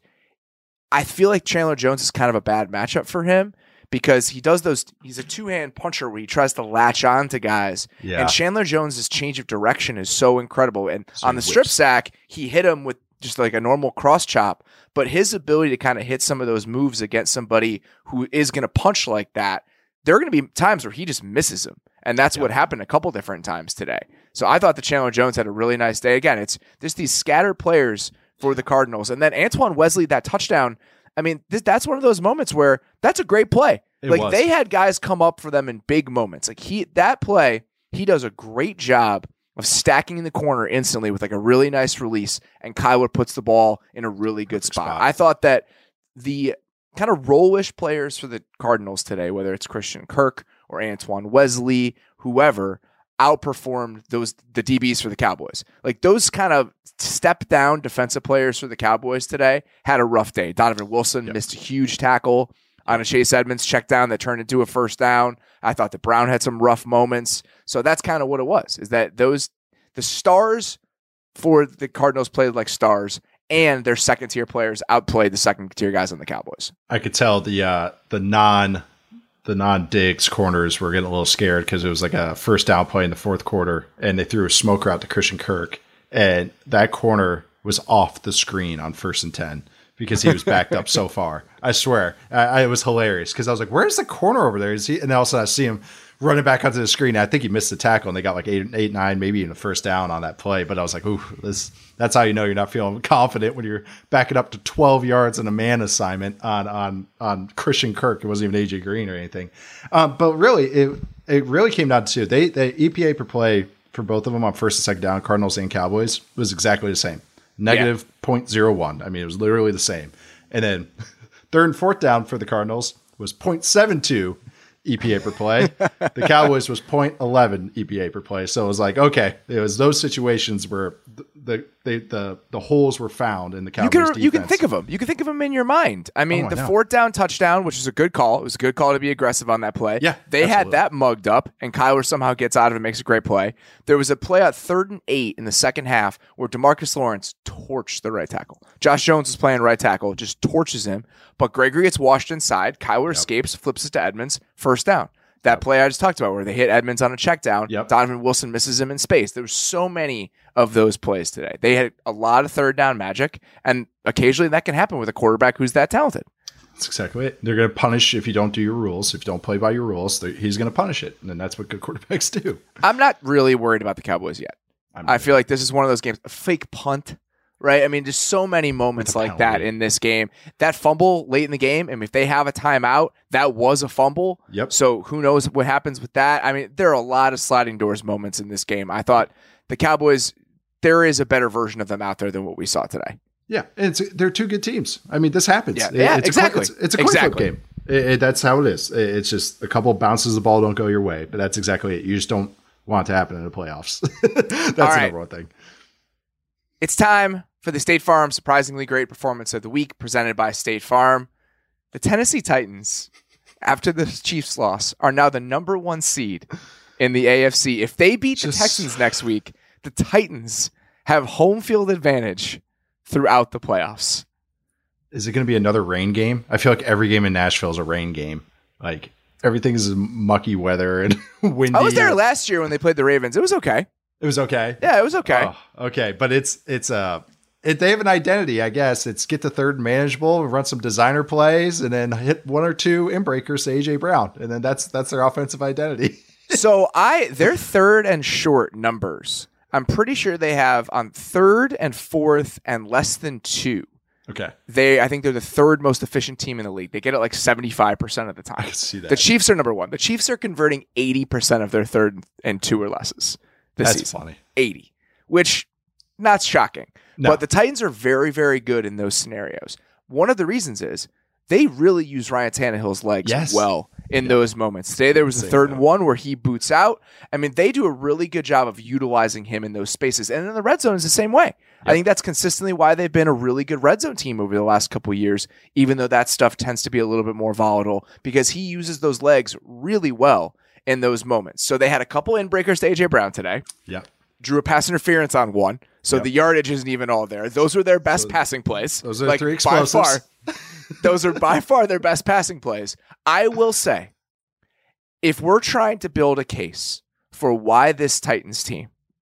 I feel like Chandler Jones is kind of a bad matchup for him because he does those, he's a two-hand puncher where he tries to latch on to guys. Yeah. And Chandler Jones' change of direction is so incredible. And so on the strip sack, he hit him with just like a normal cross chop, but his ability to kind of hit some of those moves against somebody who is going to punch like that, there are going to be times where he just misses him. And that's yeah. what happened a couple different times today. So I thought that Chandler Jones had a really nice day. Again, it's just these scattered players for the Cardinals. And then Antoine Wesley, that touchdown, I mean, this, that's one of those moments where that's a great play. It like was. They had guys come up for them in big moments. Like he, that play, he does a great job of stacking in the corner instantly with like a really nice release, and Kyler puts the ball in a really good spot. spot. I thought that the kind of rollish players for the Cardinals today, whether it's Christian Kirk or Antoine Wesley, whoever, outperformed those the D Bs for the Cowboys. Like those kind of step down defensive players for the Cowboys today had a rough day. Donovan Wilson yep. missed a huge tackle on a Chase Edmonds check down that turned into a first down. I thought that Brown had some rough moments. So that's kind of what it was, is that those the stars for the Cardinals played like stars, and their second tier players outplayed the second tier guys on the Cowboys. I could tell the uh, the non the non Diggs corners were getting a little scared because it was like a first down play in the fourth quarter, and they threw a smoker out to Christian Kirk, and that corner was off the screen on first and ten. Because he was backed up so far. I swear. I, I, it was hilarious because I was like, where's the corner over there? Is he? And then all of a sudden I see him running back onto the screen. I think he missed the tackle and they got like eight, eight, nine, maybe even a first down on that play. But I was like, ooh, this, that's how you know you're not feeling confident when you're backing up to twelve yards in a man assignment on on on Christian Kirk. It wasn't even A J Green or anything. Um, but really, it it really came down to they the E P A per play for both of them on first and second down, Cardinals and Cowboys, was exactly the same. Negative zero point zero one. I mean, it was literally the same. And then third and fourth down for the Cardinals was zero point seven two E P A per play. The Cowboys was zero point one one E P A per play. So it was like, okay, it was those situations where the the the, the, the holes were found in the Cowboys you can, defense. You can think of them. You can think of them in your mind. I mean, oh, I the know. fourth down touchdown, which was a good call. It was a good call to be aggressive on that play. Yeah, they absolutely. had that mugged up, and Kyler somehow gets out of it and makes a great play. There was a play at third and eight in the second half where DeMarcus Lawrence torched the right tackle. Josh Jones was playing right tackle, just torches him, but Gregory gets washed inside. Kyler yep. escapes, flips it to Edmonds, first down. That yep. play I just talked about where they hit Edmonds on a check down. Yep. Donovan Wilson misses him in space. There were so many of those plays today. They had a lot of third down magic, and occasionally that can happen with a quarterback who's that talented. That's exactly it. They're going to punish if you don't do your rules. If you don't play by your rules, he's going to punish it, and that's what good quarterbacks do. I'm not really worried about the Cowboys yet. I feel like this is one of those games, a fake punt, right? I mean, just so many moments like that in this game. That fumble late in the game, and if they have a timeout, that was a fumble. Yep. So who knows what happens with that? I mean, there are a lot of sliding doors moments in this game. I thought the Cowboys, there is a better version of them out there than what we saw today. Yeah, and it's, they're two good teams. I mean, this happens. Yeah, yeah it's exactly. A, it's, it's a coin exactly. flip game. It, it, that's how it is. It, it's just a couple of bounces, the ball don't go your way, but that's exactly it. You just don't want it to happen in the playoffs. That's All right. the number one thing. It's time for the State Farm Surprisingly Great Performance of the Week, presented by State Farm. The Tennessee Titans, after the Chiefs loss, are now the number one seed in the A F C. If they beat Just... the Texans next week, the Titans have home field advantage throughout the playoffs. Is it going to be another rain game? I feel like every game in Nashville is a rain game. Like everything is mucky weather and windy. I was there last year when they played the Ravens. It was okay. It was okay. Yeah, it was okay. Oh, okay, but it's it's uh it, they have an identity, I guess. It's get to third and manageable, run some designer plays, and then hit one or two inbreakers to A J Brown, and then that's that's their offensive identity. So I their third and short numbers, I'm pretty sure they have on third and fourth and less than two. Okay. They, I think they're the third most efficient team in the league. They get it like seventy-five percent of the time. I can see that. The Chiefs are number one. The Chiefs are converting eighty percent of their third and two or lesses this That's season. funny. eighty, which not shocking. No. But the Titans are very, very good in those scenarios. One of the reasons is they really use Ryan Tannehill's legs yes. well in yeah. those moments. Today there was a third and one where he boots out. I mean, they do a really good job of utilizing him in those spaces. And in the red zone is the same way. Yep. I think that's consistently why they've been a really good red zone team over the last couple of years, even though that stuff tends to be a little bit more volatile, because he uses those legs really well in those moments. So they had a couple in-breakers to A J Brown today. Yeah. Drew a pass interference on one. So yep. the yardage isn't even all there. Those are their best so, passing plays. Those are like, three explosives. By far, those are by far their best passing plays. I will say, if we're trying to build a case for why this Titans team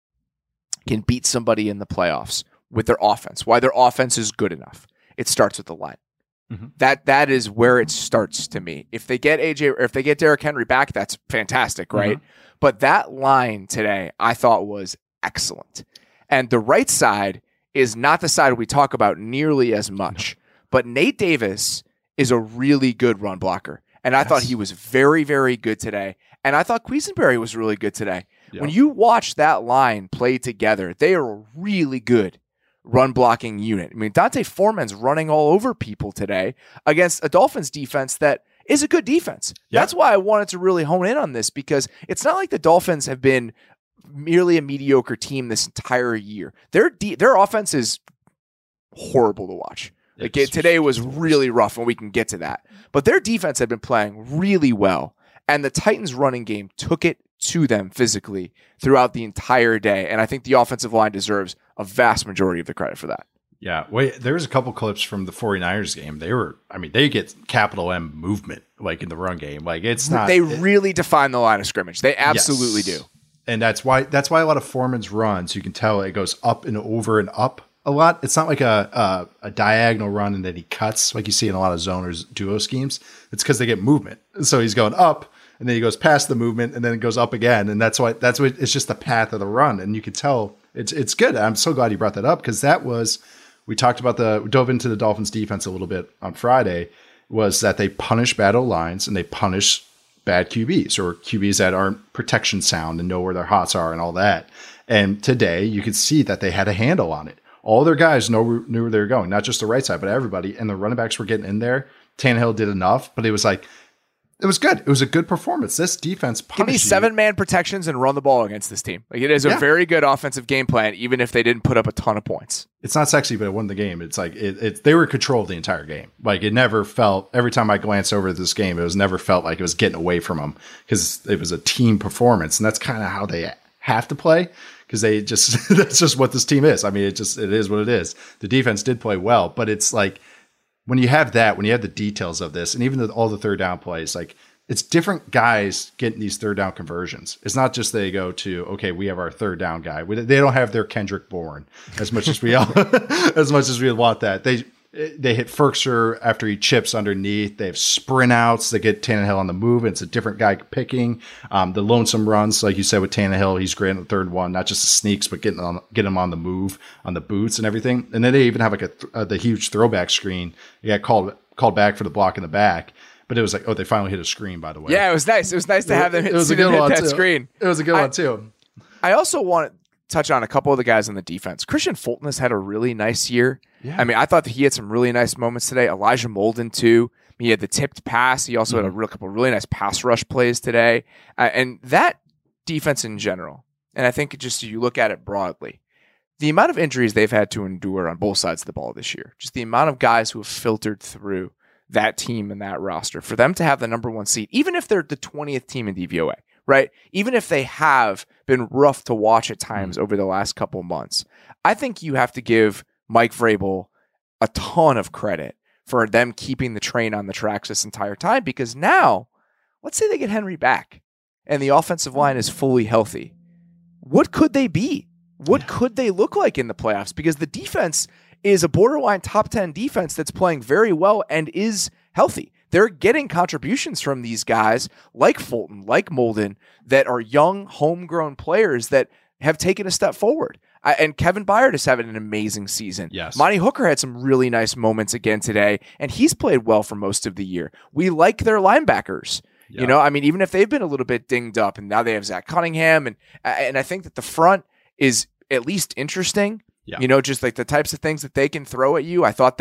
can beat somebody in the playoffs with their offense, why their offense is good enough, it starts with the line. Mm-hmm. That that is where it starts to me. If they get A J, or if they get Derrick Henry back, that's fantastic, right? Mm-hmm. But that line today, I thought was excellent. And the right side is not the side we talk about nearly as much. But Nate Davis is a really good run blocker. And I yes. thought he was very, very good today. And I thought Quisenberry was really good today. Yep. When you watch that line play together, they are a really good run blocking unit. I mean, Dante Foreman's running all over people today against a Dolphins defense that is a good defense. Yep. That's why I wanted to really hone in on this, because it's not like the Dolphins have been merely a mediocre team this entire year. Their de- their offense is horrible to watch. Like it, today was really rough, and we can get to that. But their defense had been playing really well, and the Titans' running game took it to them physically throughout the entire day. And I think the offensive line deserves a vast majority of the credit for that. Yeah, wait, there's a couple clips from the 49ers game. They were, I mean, they get capital M movement like in the run game. Like it's not. They it, really define the line of scrimmage. They absolutely yes. do. And that's why that's why a lot of Foreman's runs, you can tell it goes up and over and up a lot. It's not like a a, a diagonal run and then he cuts like you see in a lot of zoners duo schemes. It's because they get movement. So he's going up and then he goes past the movement and then it goes up again. And that's why that's what it's just the path of the run. And you can tell it's it's good. I'm so glad you brought that up, because that was we talked about the we dove into the Dolphins defense a little bit on Friday, was that they punish bad O-lines and they punish bad Q Bs or Q Bs that aren't protection sound and know where their hots are and all that. And today you could see that they had a handle on it. All their guys know, knew where they were going, not just the right side, but everybody. And the running backs were getting in there. Tannehill did enough, but it was like, it was good. It was a good performance. This defense punished Give me seven you. man protections and run the ball against this team. Like it is a yeah. very good offensive game plan, even if they didn't put up a ton of points. It's not sexy, but it won the game. It's like it, it they were in control of the entire game. Like it never felt, every time I glanced over at this game, it was never felt like it was getting away from them, because it was a team performance. And that's kind of how they have to play, because they just, that's just what this team is. I mean, it just, it is what it is. The defense did play well, but it's like when you have that, when you have the details of this, and even the, all the third down plays, like, it's different guys getting these third down conversions. It's not just they go to, okay, we have our third down guy. We, they don't have their Kendrick Bourne as much as we all, as much as we want that. They they hit Ferkser after he chips underneath. They have sprint outs. They get Tannehill on the move. And it's a different guy picking. Um, the lonesome runs, like you said with Tannehill, he's great in the third one, not just the sneaks, but getting on, get him on the move, on the boots and everything. And then they even have like a uh, the huge throwback screen. He got called called back for the block in the back. But it was like, oh, they finally hit a screen, by the way. Yeah, it was nice. It was nice to have them hit, it was see a good them one hit that too. screen. It was a good I, one, too. I also want to touch on a couple of the guys on the defense. Christian Fulton has had a really nice year. Yeah. I mean, I thought that he had some really nice moments today. Elijah Molden, too. He had the tipped pass. He also mm-hmm. had a real couple of really nice pass rush plays today. Uh, and that defense in general, and I think just you look at it broadly, the amount of injuries they've had to endure on both sides of the ball this year, just the amount of guys who have filtered through that team and that roster, for them to have the number one seed, even if they're the twentieth team in D V O A, right? Even if they have been rough to watch at times mm-hmm. over the last couple months, I think you have to give Mike Vrabel a ton of credit for them keeping the train on the tracks this entire time, because now, let's say they get Henry back and the offensive line is fully healthy. What could they be? What yeah. could they look like in the playoffs? Because the defense is a borderline top ten defense that's playing very well and is healthy. They're getting contributions from these guys like Fulton, like Molden, that are young, homegrown players that have taken a step forward. I, and Kevin Byard is having an amazing season. Yes. Monty Hooker had some really nice moments again today, and he's played well for most of the year. We like their linebackers. Yep. You know, I mean, even if they've been a little bit dinged up, and now they have Zach Cunningham, and and I think that the front is at least interesting. Yeah. You know, just like the types of things that they can throw at you. I thought that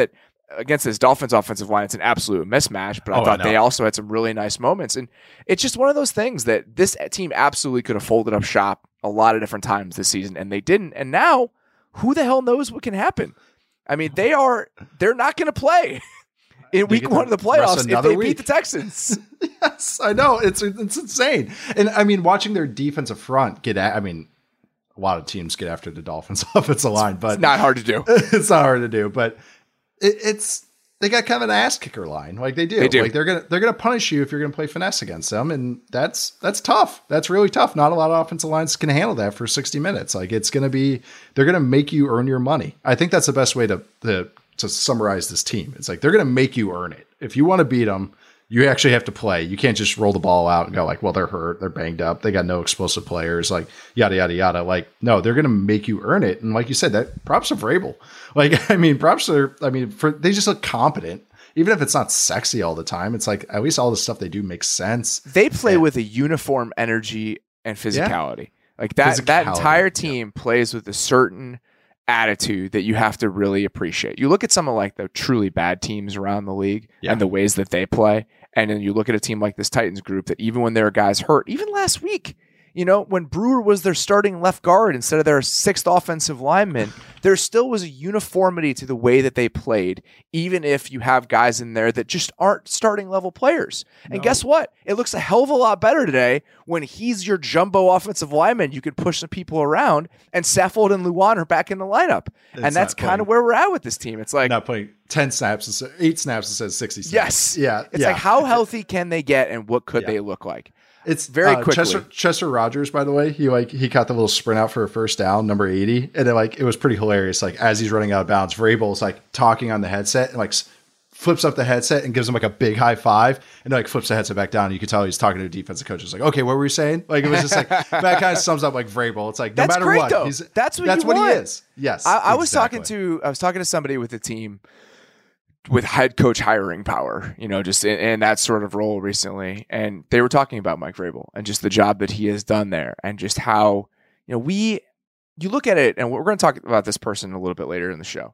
against this Dolphins offensive line, it's an absolute mismatch, but I Oh, thought I they know. also had some really nice moments. And it's just one of those things that this team absolutely could have folded up shop a lot of different times this season, and they didn't. And now, who the hell knows what can happen? I mean, they are, they're not going to play in They week get one of the the rest playoffs if another they week. beat the Texans. Yes, I know. It's it's insane. And I mean, watching their defensive front get at, I mean, a lot of teams get after the Dolphins offensive line, but It's not hard to do. It's not hard to do, but it, it's they got kind of an ass kicker line, like they do. They do. Like they're gonna they're gonna punish you if you're gonna play finesse against them, and that's that's tough. That's really tough. Not a lot of offensive lines can handle that for sixty minutes. Like it's gonna be they're gonna make you earn your money. I think that's the best way to to, to summarize this team. It's like they're gonna make you earn it. If you want to beat them, you actually have to play. You can't just roll the ball out and go like, well, they're hurt, they're banged up, they got no explosive players, like yada yada yada. Like, no, they're gonna make you earn it. And like you said, that props to Vrabel. Like, I mean, props are, I mean, for they just look competent. Even if it's not sexy all the time, it's like at least all the stuff they do makes sense. They play Yeah. with a uniform energy and physicality. Like that, that Physicality, entire team plays with a certain attitude that you have to really appreciate. You look at some of like the truly bad teams around the league Yeah. and the ways that they play. And then you look at a team like this Titans group that even when there are guys hurt, even last week, you know, when Brewer was their starting left guard instead of their sixth offensive lineman, there still was a uniformity to the way that they played, even if you have guys in there that just aren't starting level players. And No. guess what? It looks a hell of a lot better today when he's your jumbo offensive lineman. You could push some people around, and Saffold and Luan are back in the lineup. It's and that's not kind of playing- where we're at with this team. It's like, Not playing ten snaps, instead- eight snaps instead of sixty snaps. yes. Yeah. It's yeah. like, how healthy can they get and what could Yeah. they look like? It's very uh, quickly. Chester, Chester Rogers, by the way, he like he caught the little sprint out for a first down, number eighty, and it, like it was pretty hilarious. Like as he's running out of bounds, Vrabel's like talking on the headset and like s- flips up the headset and gives him like a big high five, and like flips the headset back down. You could tell he's talking to a defensive coach. It's like, okay, what were you saying? Like it was just like that kind of sums up like Vrabel. It's like no That's matter great, what, though. he's That's what that's you what want. he is. Yes, I, I was exactly. talking to I was talking to somebody with a team with head coach hiring power, you know, just in, in that sort of role recently, and they were talking about Mike Vrabel and just the job that he has done there, and just how, you know, we you look at it, and we're going to talk about this person a little bit later in the show.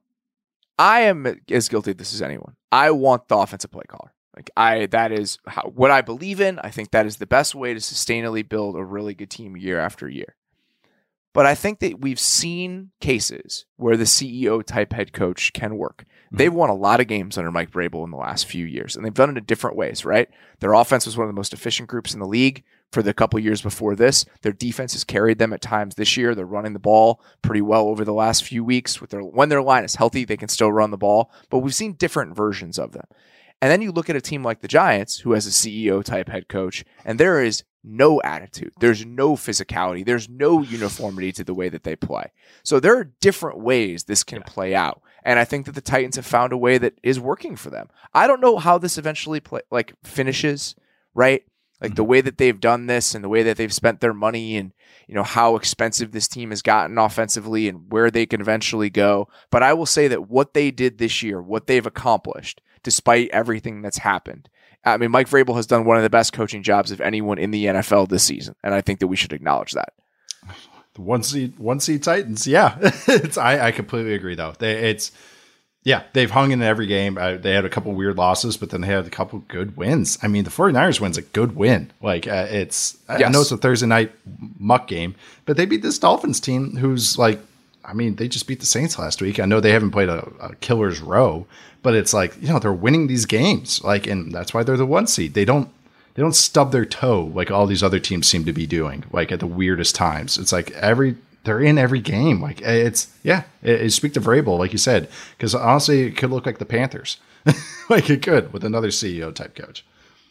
I am as guilty of this as anyone. I want the offensive play caller. Like I, that is how, what I believe in. I think that is the best way to sustainably build a really good team year after year. But I think that we've seen cases where the C E O type head coach can work. They've won a lot of games under Mike Vrabel in the last few years, and they've done it in different ways, right? Their offense was one of the most efficient groups in the league for the couple years before this. Their defense has carried them at times this year. They're running the ball pretty well over the last few weeks. With their when their line is healthy, they can still run the ball, but we've seen different versions of them. And then you look at a team like the Giants, who has a C E O type head coach, and there is no attitude. There's no physicality. There's no uniformity to the way that they play. So there are different ways this can play out. And I think that the Titans have found a way that is working for them. I don't know how this eventually play, like finishes, right? Like the way that they've done this and the way that they've spent their money and, you know, how expensive this team has gotten offensively and where they can eventually go. But I will say that what they did this year, what they've accomplished, despite everything that's happened, I mean, Mike Vrabel has done one of the best coaching jobs of anyone in the N F L this season. And I think that we should acknowledge that. The one seed, one seed Titans. Yeah, it's. I, I completely agree though. They, it's, yeah, they've hung in every game. Uh, they had a couple weird losses, but then they had a couple good wins. I mean, the 49ers win's a good win. Like uh, it's, I, Yes. I know it's a Thursday night muck game, but they beat this Dolphins team who's like, I mean, they just beat the Saints last week. I know they haven't played a, a killer's row, but it's like, you know, they're winning these games. Like, and that's why they're the one seed. They don't, They don't stub their toe like all these other teams seem to be doing, like at the weirdest times. It's like every they're in every game. Like it's yeah. It, it, speak to Vrabel, like you said, because honestly, it could look like the Panthers, like it could with another C E O type coach.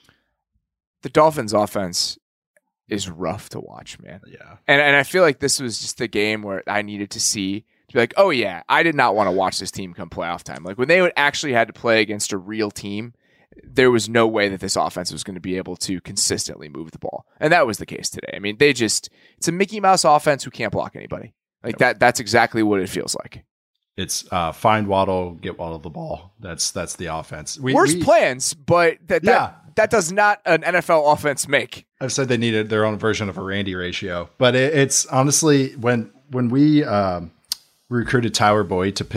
The Dolphins' offense is rough to watch, man. Yeah, and and I feel like this was just the game where I needed to see to be like, oh yeah, I did not want to watch this team come playoff time. Like when they would actually had to play against a real team, there was no way that this offense was going to be able to consistently move the ball. And that was the case today. I mean, they just, it's a Mickey Mouse offense who can't block anybody. Like that, that's exactly what it feels like. It's uh, find Waddle, get Waddle the ball. That's that's the offense. We, Worst we, plans, but that, Yeah. that, that does not an N F L offense make. I've said they needed their own version of a Randy ratio, but it, it's honestly when when we um, recruited Tyler Boyd to Pitt,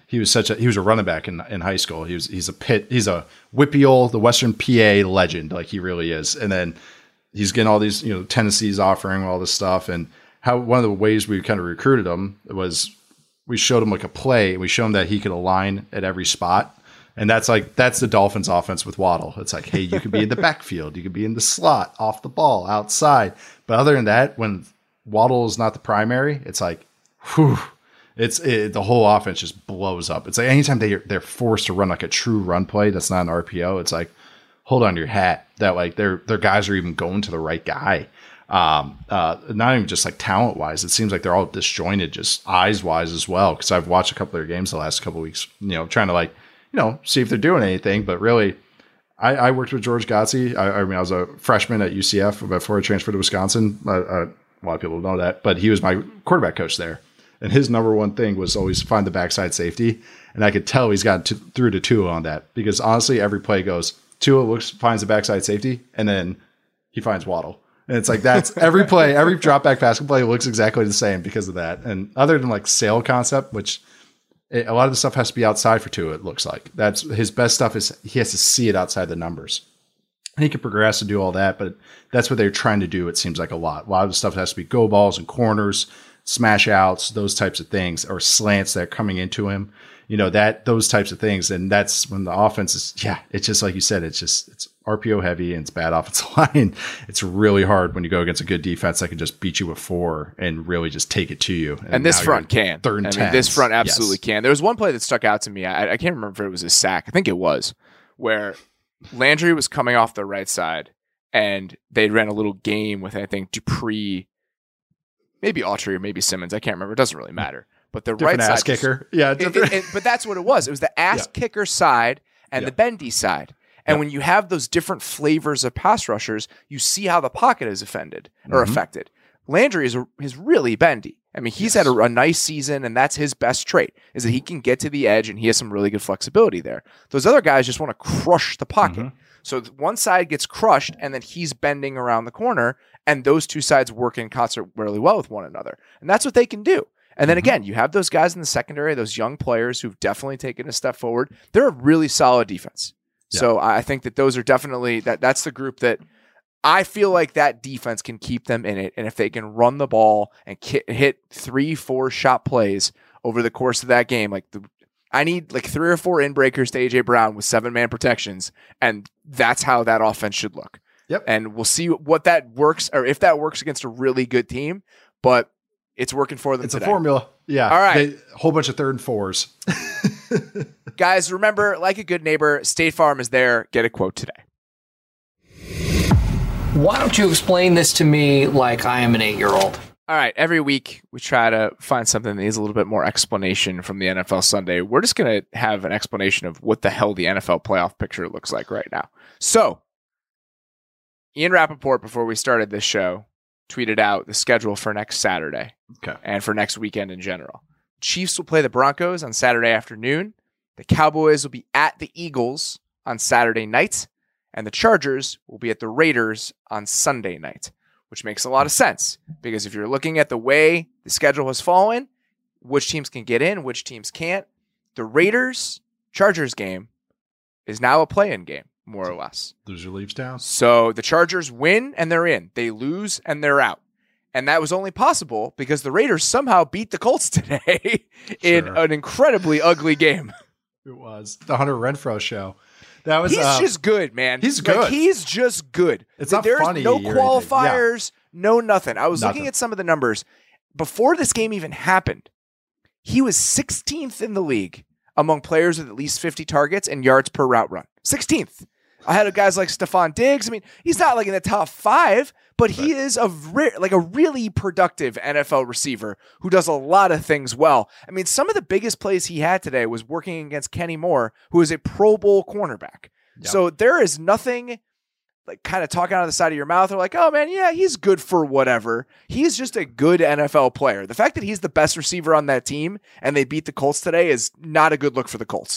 he was such a he was a running back in in high school. He was he's a pit he's a Whippeal, the Western P A legend, like he really is. And then he's getting all these, you know, Tennessee's offering all this stuff. And how one of the ways we kind of recruited him was we showed him like a play. We showed him that he could align at every spot. And that's like, that's the Dolphins offense with Waddle. It's like, hey, you could be in the backfield. You could be in the slot, off the ball, outside. But other than that, when Waddle is not the primary, it's like, whew, it's it, the whole offense just blows up. It's like anytime they, they're forced to run like a true run play that's not an R P O, it's like, hold on to your hat that like their their guys are even going to the right guy. Um, uh, not even just like talent wise. It seems like they're all disjointed, just eyes wise as well. Because I've watched a couple of their games the last couple of weeks, you know, trying to like, you know, see if they're doing anything. But really, I, I worked with George Godsey. I, I mean, I was a freshman at U C F before I transferred to Wisconsin. Uh, uh, a lot of people know that, but he was my quarterback coach there. And his number one thing was always find the backside safety. And I could tell he's gotten to, through to Tua on that, because honestly, every play goes, Tua looks, finds the backside safety, and then he finds Waddle. And it's like, that's every play, every drop back passing play looks exactly the same because of that. And other than like sail concept, which it, a lot of the stuff has to be outside for Tua, it looks like. That's his best stuff is he has to see it outside the numbers. And he can progress and do all that, but that's what they're trying to do. It seems like a lot. A lot of the stuff has to be go balls and corners, smash outs, those types of things, or slants that are coming into him. You know, that those types of things. And that's when the offense is, yeah, it's just like you said, it's just, it's R P O heavy and it's bad offensive line. It's really hard when you go against a good defense that can just beat you with four and really just take it to you. And, and this front can. Third and I tens. mean, this front absolutely yes. can. There was one play that stuck out to me. I, I can't remember if it was a sack. I think it was, where Landry was coming off the right side and they ran a little game with, I think, Dupree, maybe Autry or maybe Simmons. I can't remember. It doesn't really matter. But the different right ass side kicker. Yeah. It, it, it, but that's what it was. It was the ass yeah. kicker side and yeah. the bendy side. And yeah. when you have those different flavors of pass rushers, you see how the pocket is offended or mm-hmm. affected. Landry is, is really bendy. I mean, he's yes. had a, a nice season, and that's his best trait, is that he can get to the edge and he has some really good flexibility there. Those other guys just want to crush the pocket. Mm-hmm. So one side gets crushed, and then he's bending around the corner, and those two sides work in concert really well with one another. And that's what they can do. And then again, you have those guys in the secondary, those young players who've definitely taken a step forward. They're a really solid defense. Yeah. So I think that those are definitely, that that's the group that I feel like that defense can keep them in it. And if they can run the ball and ki- hit three, four shot plays over the course of that game, like the, I need like three or four in breakers to A J Brown with seven man protections. And that's how that offense should look. Yep. And we'll see what that works, or if that works against a really good team, but it's working for them It's today. a formula. Yeah. All right. They, a whole bunch of third and fours. Guys, remember, like a good neighbor, State Farm is there. Get a quote today. Why don't you explain this to me like I am an eight-year-old? All right. Every week, we try to find something that needs a little bit more explanation from the N F L Sunday. We're just going to have an explanation of what the hell the N F L playoff picture looks like right now. So, Ian Rappaport, before we started this show, tweeted out the schedule for next Saturday okay. and for next weekend in general. Chiefs will play the Broncos on Saturday afternoon. The Cowboys will be at the Eagles on Saturday night. And the Chargers will be at the Raiders on Sunday night, which makes a lot of sense. Because if you're looking at the way the schedule has fallen, which teams can get in, which teams can't, the Raiders-Chargers game is now a play-in game, more or less. Loser leaves town. So the Chargers win and they're in. They lose and they're out. And that was only possible because the Raiders somehow beat the Colts today in Sure. an incredibly ugly game. It was the Hunter Renfrow show. That was. He's uh, just good, man. He's good. Like, he's just good. It's not There's funny no or anything. qualifiers, no nothing. I was Nothing. looking at some of the numbers before this game even happened. He was sixteenth in the league among players with at least fifty targets and yards per route run. sixteenth. Ahead of guys like Stephon Diggs. I mean, he's not like in the top five, but he is a re- like a really productive N F L receiver who does a lot of things well. I mean, some of the biggest plays he had today was working against Kenny Moore, who is a Pro Bowl cornerback. Yep. So there is nothing like kind of talking out of the side of your mouth or like, oh man, yeah, he's good for whatever. He's just a good N F L player. The fact that he's the best receiver on that team and they beat the Colts today is not a good look for the Colts.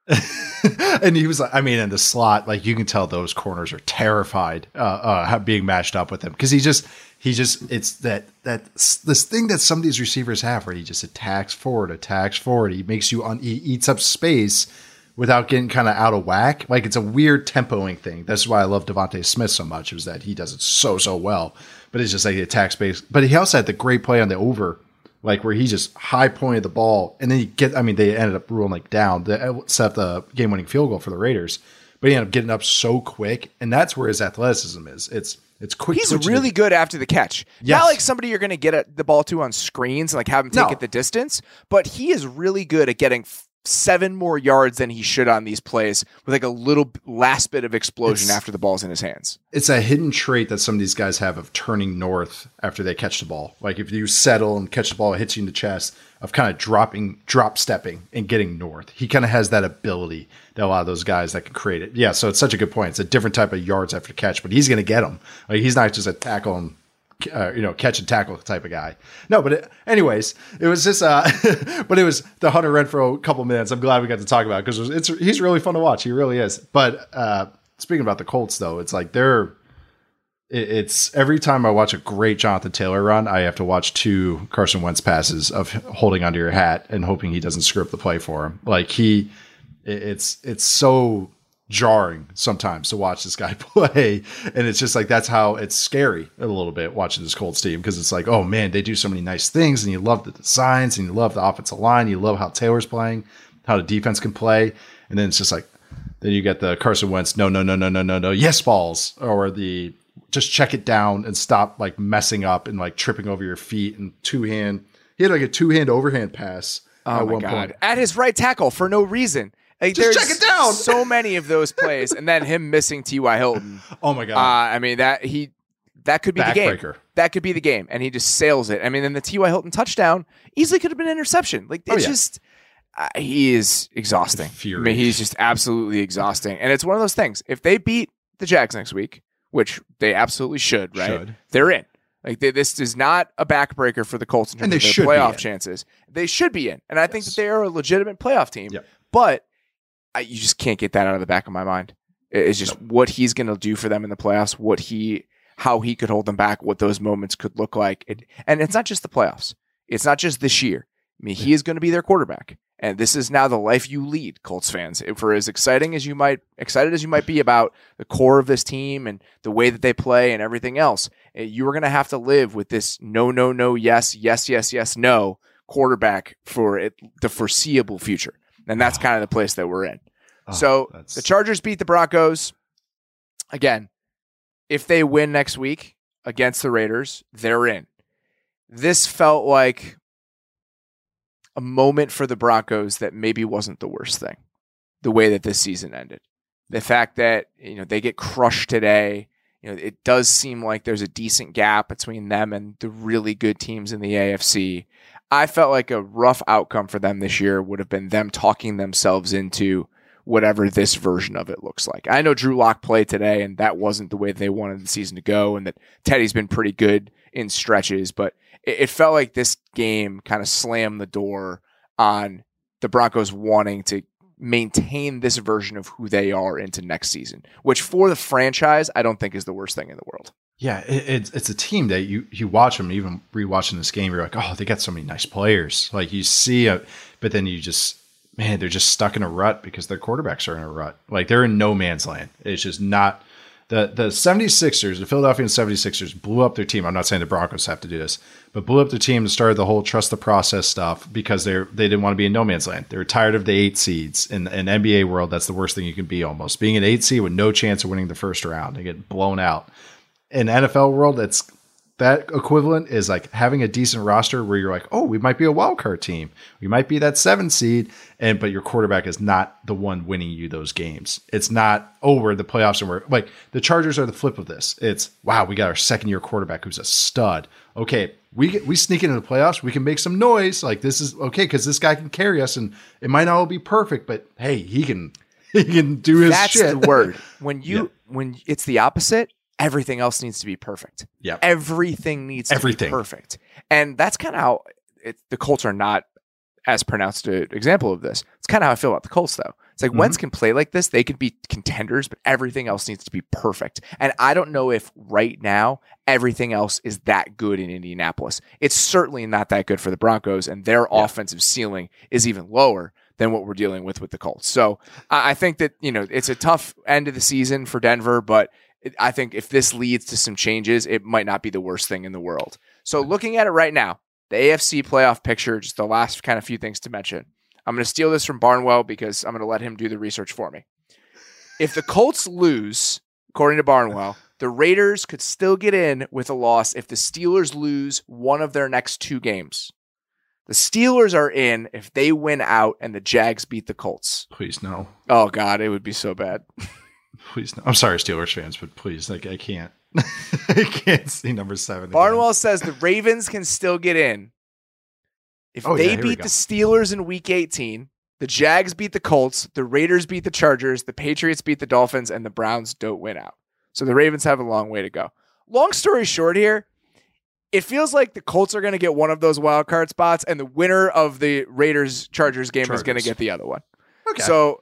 And he was like, I mean, in the slot, like you can tell those corners are terrified uh, uh, being matched up with him because he just, he just, it's that, that, this thing that some of these receivers have where he just attacks forward, attacks forward. He makes you, un, he eats up space without getting kind of out of whack. Like it's a weird tempoing thing. That's why I love Devontae Smith so much, is that he does it so, so well. But it's just like the attack space. But he also had the great play on the over, like where he just high pointed the ball, and then he get. I mean, they ended up ruling like down to set the game winning field goal for the Raiders, but he ended up getting up so quick, and that's where his athleticism is. It's it's quick. He's really good after the catch. Yes. Not like somebody you're going to get at the ball to on screens and like have him take No. it the distance, but he is really good at getting f- seven more yards than he should on these plays with like a little last bit of explosion It's- after the ball's in his hands. It's a hidden trait that some of these guys have of turning north after they catch the ball. Like if you settle and catch the ball, it hits you in the chest, of kind of dropping, drop stepping and getting north. He kind of has that ability that a lot of those guys that can create it. Yeah. So it's such a good point. It's a different type of yards after catch, but he's going to get them. Like he's not just a tackle and uh, you know, catch and tackle type of guy. No, but it, anyways, it was just, uh, but it was the Hunter Renfrow couple minutes. I'm glad we got to talk about it because it's, he's really fun to watch. He really is. But, uh, speaking about the Colts, though, it's like they're it, it's every time I watch a great Jonathan Taylor run, I have to watch two Carson Wentz passes of holding onto your hat and hoping he doesn't screw up the play for him. Like he, it, it's it's so jarring sometimes to watch this guy play, and it's just like that's how it's scary a little bit watching this Colts team because it's like, oh man, they do so many nice things, and you love the designs, and you love the offensive line, you love how Taylor's playing, how the defense can play, and then it's just like. Then you get the Carson Wentz, no, no, no, no, no, no, no, yes balls, or the just check it down and stop like messing up and like tripping over your feet and two hand. He had like a two hand overhand pass oh at my one God. point at his right tackle for no reason. Like, just check it down. So many of those plays, and then him missing T Y Hilton. Oh my God! Uh, I mean that he that could be the game. Backbreaker. That could be the game, and he just sails it. I mean, then the T Y Hilton touchdown easily could have been an interception. Like it's Oh, yeah. just. Uh, he is exhausting. Fury. I mean, he's just absolutely exhausting. And it's one of those things. If they beat the Jags next week, which they absolutely should, right? Should. They're in. Like they, this is not a backbreaker for the Colts in terms And they of their should be playoff in. chances. They should be in. And I think Yes. that they are a legitimate playoff team. Yep. But I, you just can't get that out of the back of my mind. It- It's just what he's going to do for them in the playoffs, what he, how he could hold them back, what those moments could look like. It, and it's not just the playoffs. It's not just this year. I mean, he is going to be their quarterback. And this is now the life you lead, Colts fans. For as exciting as you might excited as you might be about the core of this team and the way that they play and everything else, you are going to have to live with this no, no, no, yes, yes, yes, yes, no quarterback for it, the foreseeable future. And that's kind of the place that we're in. Oh, so that's- the Chargers beat the Broncos. Again, if they win next week against the Raiders, they're in. This felt like a moment for the Broncos that maybe wasn't the worst thing, the way that this season ended. The fact that, you know, they get crushed today, you know, it does seem like there's a decent gap between them and the really good teams in the A F C. I felt like a rough outcome for them this year would have been them talking themselves into whatever this version of it looks like. I know Drew Lock played today, and that wasn't the way they wanted the season to go, and that Teddy's been pretty good in stretches, but it, it felt like this game kind of slammed the door on the Broncos wanting to maintain this version of who they are into next season, which for the franchise, I don't think is the worst thing in the world. Yeah, it, it's it's a team that you you watch them, even rewatching this game, you're like, oh, they got so many nice players. Like you see it, but then you just, man, they're just stuck in a rut because their quarterbacks are in a rut. Like they're in no man's land. It's just not the the 76ers, the Philadelphia 76ers blew up their team. I'm not saying the Broncos have to do this, but blew up their team and started the whole trust the process stuff because they're they didn't want to be in no man's land. They were tired of the eight seeds. In an N B A world, that's the worst thing you can be almost. Being an eight seed with no chance of winning the first round and get blown out. In N F L world, that's that equivalent is like having a decent roster where you're like, oh, we might be a wild card team. We might be that seven seed. And, but your quarterback is not the one winning you those games. It's not, oh, we're the playoffs and we're like the Chargers are the flip of this. It's wow, we got our second year quarterback who's a stud. Okay. We get, we sneak into the playoffs. We can make some noise. Like this is okay. Cause this guy can carry us and it might not all be perfect, but hey, he can, he can do his That's shit. the word. When you, Yeah. when it's the opposite, everything else needs to be perfect. Yeah. Everything needs to Everything. be perfect. And that's kind of how it, the Colts are not as pronounced an example of this. It's kind of how I feel about the Colts, though. It's like mm-hmm. Wentz can play like this. They could be contenders, but everything else needs to be perfect. And I don't know if right now everything else is that good in Indianapolis. It's certainly not that good for the Broncos, and their yeah. offensive ceiling is even lower than what we're dealing with with the Colts. So I think that, you know, it's a tough end of the season for Denver, but I think if this leads to some changes, it might not be the worst thing in the world. So looking at it right now, the A F C playoff picture, just the last kind of few things to mention. I'm going to steal this from Barnwell because I'm going to let him do the research for me. If the Colts lose, according to Barnwell, the Raiders could still get in with a loss if the Steelers lose one of their next two games. The Steelers are in if they win out and the Jags beat the Colts. Please no. Oh, God, it would be so bad. Please no. I'm sorry, Steelers fans, but please, like, I can't. I can't see number seven. Barnwell again. says the Ravens can still get in if oh, they yeah, beat the Steelers in week eighteen, the Jags beat the Colts, the Raiders beat the Chargers, the Patriots beat the Dolphins, and the Browns don't win out. So the Ravens have a long way to go. Long story short here, it feels like the Colts are going to get one of those wild card spots, and the winner of the Raiders-Chargers game Chargers. is going to get the other one. Okay. So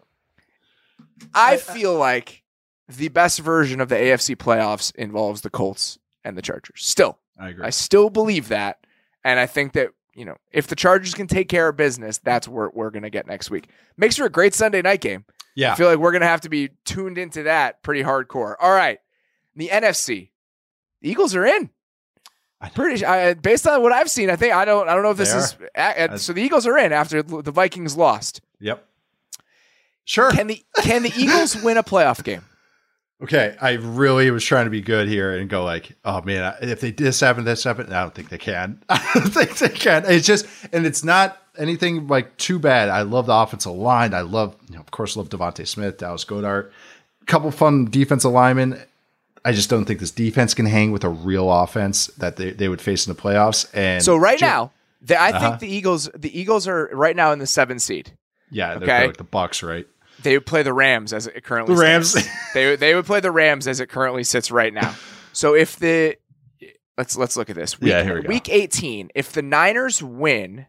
I feel like the best version of the A F C playoffs involves the Colts and the Chargers. Still, I agree. I still believe that, and I think that, you know, if the Chargers can take care of business, that's where we're going to get next week. Makes for a great Sunday night game. Yeah. I feel like we're going to have to be tuned into that pretty hardcore. All right. The N F C. The Eagles are in. Pretty uh, based on what I've seen, I think I don't I don't know if this they is uh, so the Eagles are in after the Vikings lost. Yep. Sure. Can the can the Eagles win a playoff game? Okay, I really was trying to be good here and go like, oh man, if they this happen, this happen, I don't think they can. I don't think they can. It's just, and it's not anything like too bad. I love the offensive line. I love, you know, of course, love Devontae Smith, Dallas Goedert, a couple fun defensive linemen. I just don't think this defense can hang with a real offense that they, they would face in the playoffs. And so right Jim, now, the, I uh-huh. think the Eagles, the Eagles are right now in the seventh seed. Yeah, they're okay? like the Bucks, right? They would play the Rams as it currently the Rams. stands. they they would play the Rams as it currently sits right now. So if the let's let's look at this. Week, yeah, here we go. Week eighteen, if the Niners win,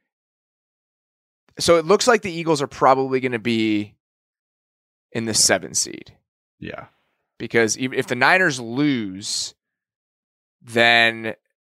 so it looks like the Eagles are probably going to be in the yeah. seventh seed. Yeah, because if the Niners lose, then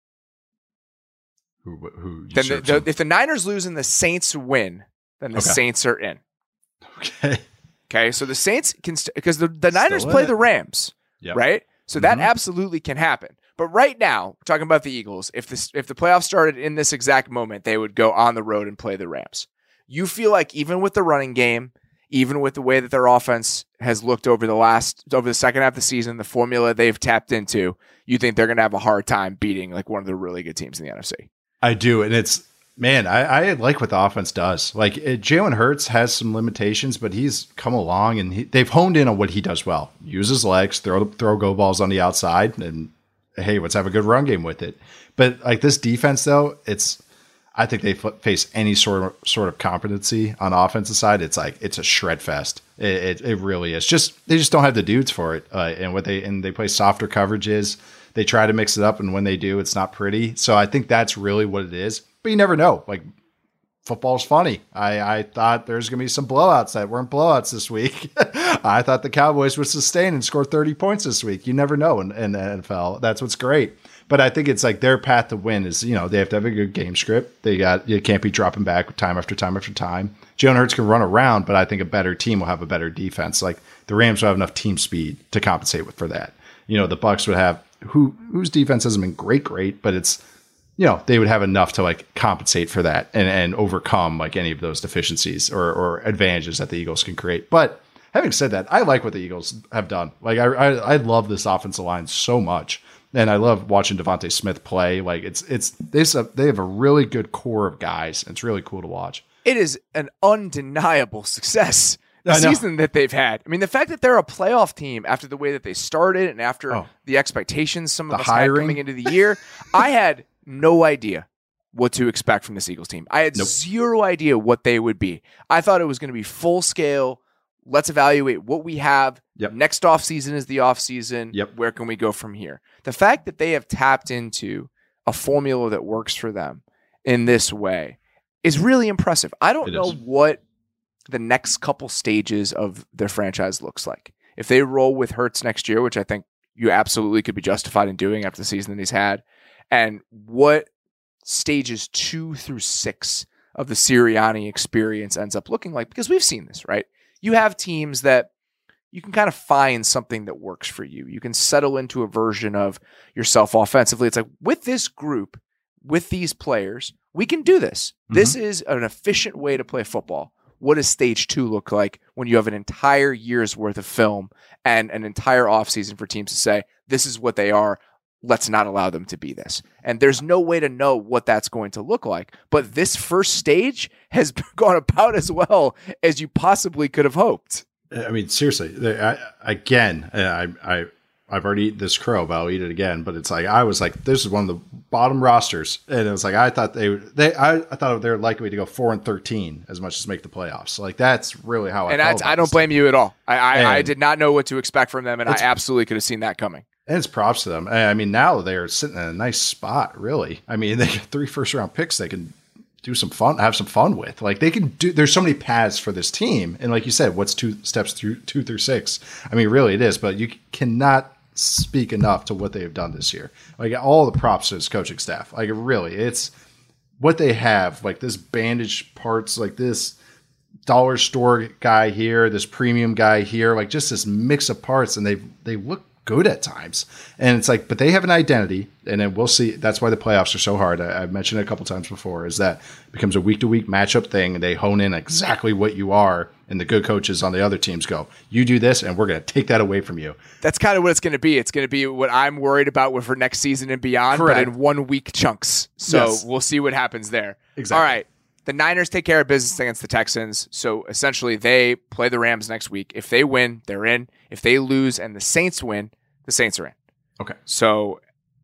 who who then the, the, if the Niners lose and the Saints win, then the okay. Saints are in. Okay. Okay. So the Saints can, because st- the, the Niners play the Rams, yep. right? So mm-hmm. that absolutely can happen. But right now, we're talking about the Eagles. If this, if the playoffs started in this exact moment, they would go on the road and play the Rams. You feel like even with the running game, even with the way that their offense has looked over the last, over the second half of the season, the formula they've tapped into, you think they're going to have a hard time beating like one of the really good teams in the N F C? I do, and it's. Man, I, I like what the offense does. Like it, Jalen Hurts has some limitations, but he's come along and he, they've honed in on what he does well. Use his legs, throw throw go balls on the outside, and hey, let's have a good run game with it. But like this defense, though, it's I think they f- face any sort of sort of competency on the offensive side. It's like it's a shred fest. It, it, it really is. Just they just don't have the dudes for it, uh, and what they and they play softer coverages. They try to mix it up, and when they do, it's not pretty. So I think that's really what it is. But you never know. Like football's funny. I, I thought there's going to be some blowouts that weren't blowouts this week. I thought the Cowboys would sustain and score thirty points this week. You never know in, in the N F L. That's what's great. But I think it's like their path to win is, you know, they have to have a good game script. They got, you can't be dropping back time after time after time. Jalen Hurts can run around, but I think a better team will have a better defense. Like the Rams will have enough team speed to compensate with for that. You know, the Bucks would have who whose defense hasn't been great, great, but it's, you know, they would have enough to like compensate for that and, and overcome like any of those deficiencies or, or advantages that the Eagles can create. But having said that, I like what the Eagles have done. Like I, I, I love this offensive line so much. And I love watching Devontae Smith play. Like it's, it's, they have, they have a really good core of guys. It's really cool to watch. It is an undeniable success. The season that they've had. I mean, the fact that they're a playoff team after the way that they started and after oh. the expectations some of the us hiring. had coming into the year, I had no idea what to expect from this Eagles team. I had nope. zero idea what they would be. I thought it was going to be full scale. Let's evaluate what we have. Yep. Next offseason is the offseason. Yep. Where can we go from here? The fact that they have tapped into a formula that works for them in this way, is really impressive. I don't It know is. what the next couple stages of their franchise looks like. If they roll with Hurts next year, which I think you absolutely could be justified in doing after the season that he's had, and what stages two through six of the Sirianni experience ends up looking like, because we've seen this, right? You have teams that you can kind of find something that works for you. You can settle into a version of yourself offensively. It's like, with this group, with these players, we can do this. Mm-hmm. This is an efficient way to play football. What does stage two look like when you have an entire year's worth of film and an entire offseason for teams to say, this is what they are, let's not allow them to be this? And there's no way to know what that's going to look like. But this first stage has gone about as well as you possibly could have hoped. I mean, seriously, I, again, I, I, I've already eaten this crow, but I'll eat it again. But it's like, I was like, this is one of the bottom rosters. And it was like, I thought they, they, I, I thought they were likely to go four and thirteen as much as make the playoffs. So like, that's really how I and felt that's, about I don't this blame team. you at all. I, I, And I did not know what to expect from them. And I it's- absolutely could have seen that coming. And it's props to them. I mean, now they're sitting in a nice spot, really. I mean, they get three first round picks they can do some fun, have some fun with. Like, they can do, there's so many paths for this team. And like you said, what's two steps through two through six? I mean, really it is, but you cannot speak enough to what they have done this year. Like, all the props to his coaching staff. Like, really, it's what they have, like this bandage parts, like this dollar store guy here, this premium guy here, like just this mix of parts. And they, they look good at times. And it's like, but they have an identity, and then we'll see. That's why the playoffs are so hard. I, I've mentioned it a couple times before, is that it becomes a week to week matchup thing, and they hone in exactly what you are. And the good coaches on the other teams go, you do this, and we're going to take that away from you. That's kind of what it's going to be. It's going to be what I'm worried about with for next season and beyond, Correct. but in one week chunks. So Yes. we'll see what happens there. Exactly. All right. The Niners take care of business against the Texans. So essentially they play the Rams next week. If they win, they're in. If they lose and the Saints win, the Saints are in. Okay. So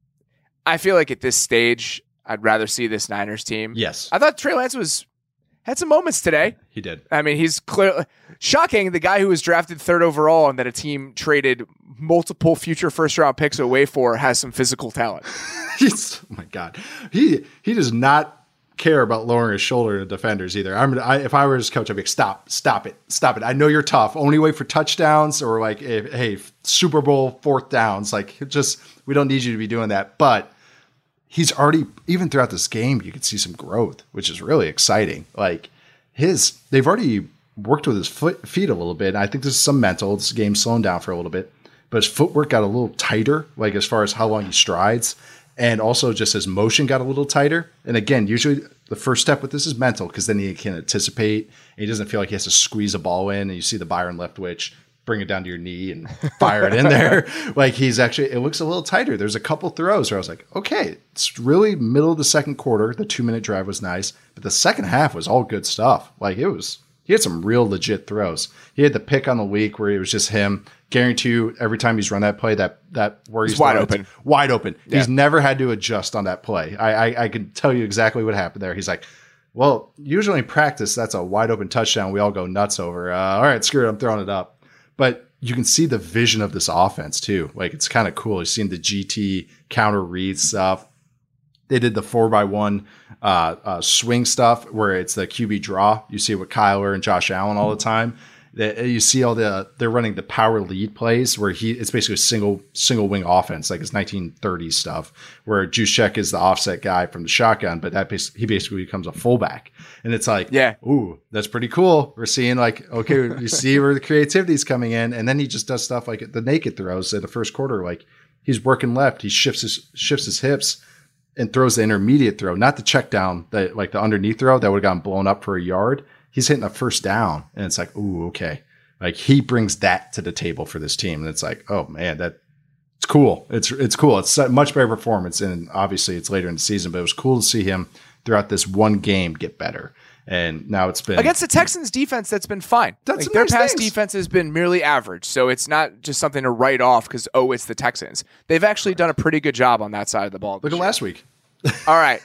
I feel like at this stage, I'd rather see this Niners team. Yes. I thought Trey Lance was had some moments today. He did. I mean, he's clearly shocking. The guy who was drafted third overall and that a team traded multiple future first round picks away for has some physical talent. He's, oh my God. He he does not care about lowering his shoulder to defenders either. I'm I, if I were his coach, I'd be like, stop, stop it, stop it. I know you're tough. Only wait for touchdowns or like, if, hey, Super Bowl fourth downs. Like, just, we don't need you to be doing that. But he's already, even throughout this game, you can see some growth, which is really exciting. Like his, they've already worked with his foot, feet a little bit. And I think this is some mental. This game's slowing down for a little bit, but his footwork got a little tighter, like as far as how long he strides. And also just his motion got a little tighter. And again, usually the first step with this is mental, because then he can anticipate and he doesn't feel like he has to squeeze a ball in. And you see the Byron Leftwich, bring it down to your knee and fire it in there. Like he's actually, it looks a little tighter. There's a couple throws where I was like, okay, it's really middle of the second quarter. The two minute drive was nice, but the second half was all good stuff. Like it was, he had some real legit throws. He had the pick on the week where it was just him. Guarantee you, every time he's run that play, that that where he's It's wide open, wide open. Yeah. He's never had to adjust on that play. I, I I can tell you exactly what happened there. He's like, well, usually in practice, that's a wide open touchdown. We all go nuts over. Uh, all right, screw it, I'm throwing it up. But you can see the vision of this offense too. Like it's kind of cool. You've seen the G T counter read stuff. They did the four by one uh, uh, swing stuff where it's the Q B draw. You see it with Kyler and Josh Allen all the time. That you see all the they're running the power lead plays where he it's basically a single single wing offense, like it's nineteen thirties stuff where Juszczyk is the offset guy from the shotgun, but that bas- he basically becomes a fullback, and it's like, yeah, ooh, that's pretty cool. We're seeing like, okay, you see where the creativity is coming in, and then he just does stuff like the naked throws in the first quarter, like he's working left, he shifts his shifts his hips and throws the intermediate throw, not the check down, the, like the underneath throw that would have gotten blown up for a yard. He's hitting a first down, and it's like, ooh, okay. Like he brings that to the table for this team. And it's like, oh man, that it's cool. It's, it's cool. It's a much better performance. And obviously it's later in the season, but it was cool to see him throughout this one game get better. And now it's been against the Texans defense. That's been fine. That's like their nice pass things. defense has been merely average. So it's not just something to write off because, oh, it's the Texans. They've actually done a pretty good job on that side of the ball. Look at last week. All right.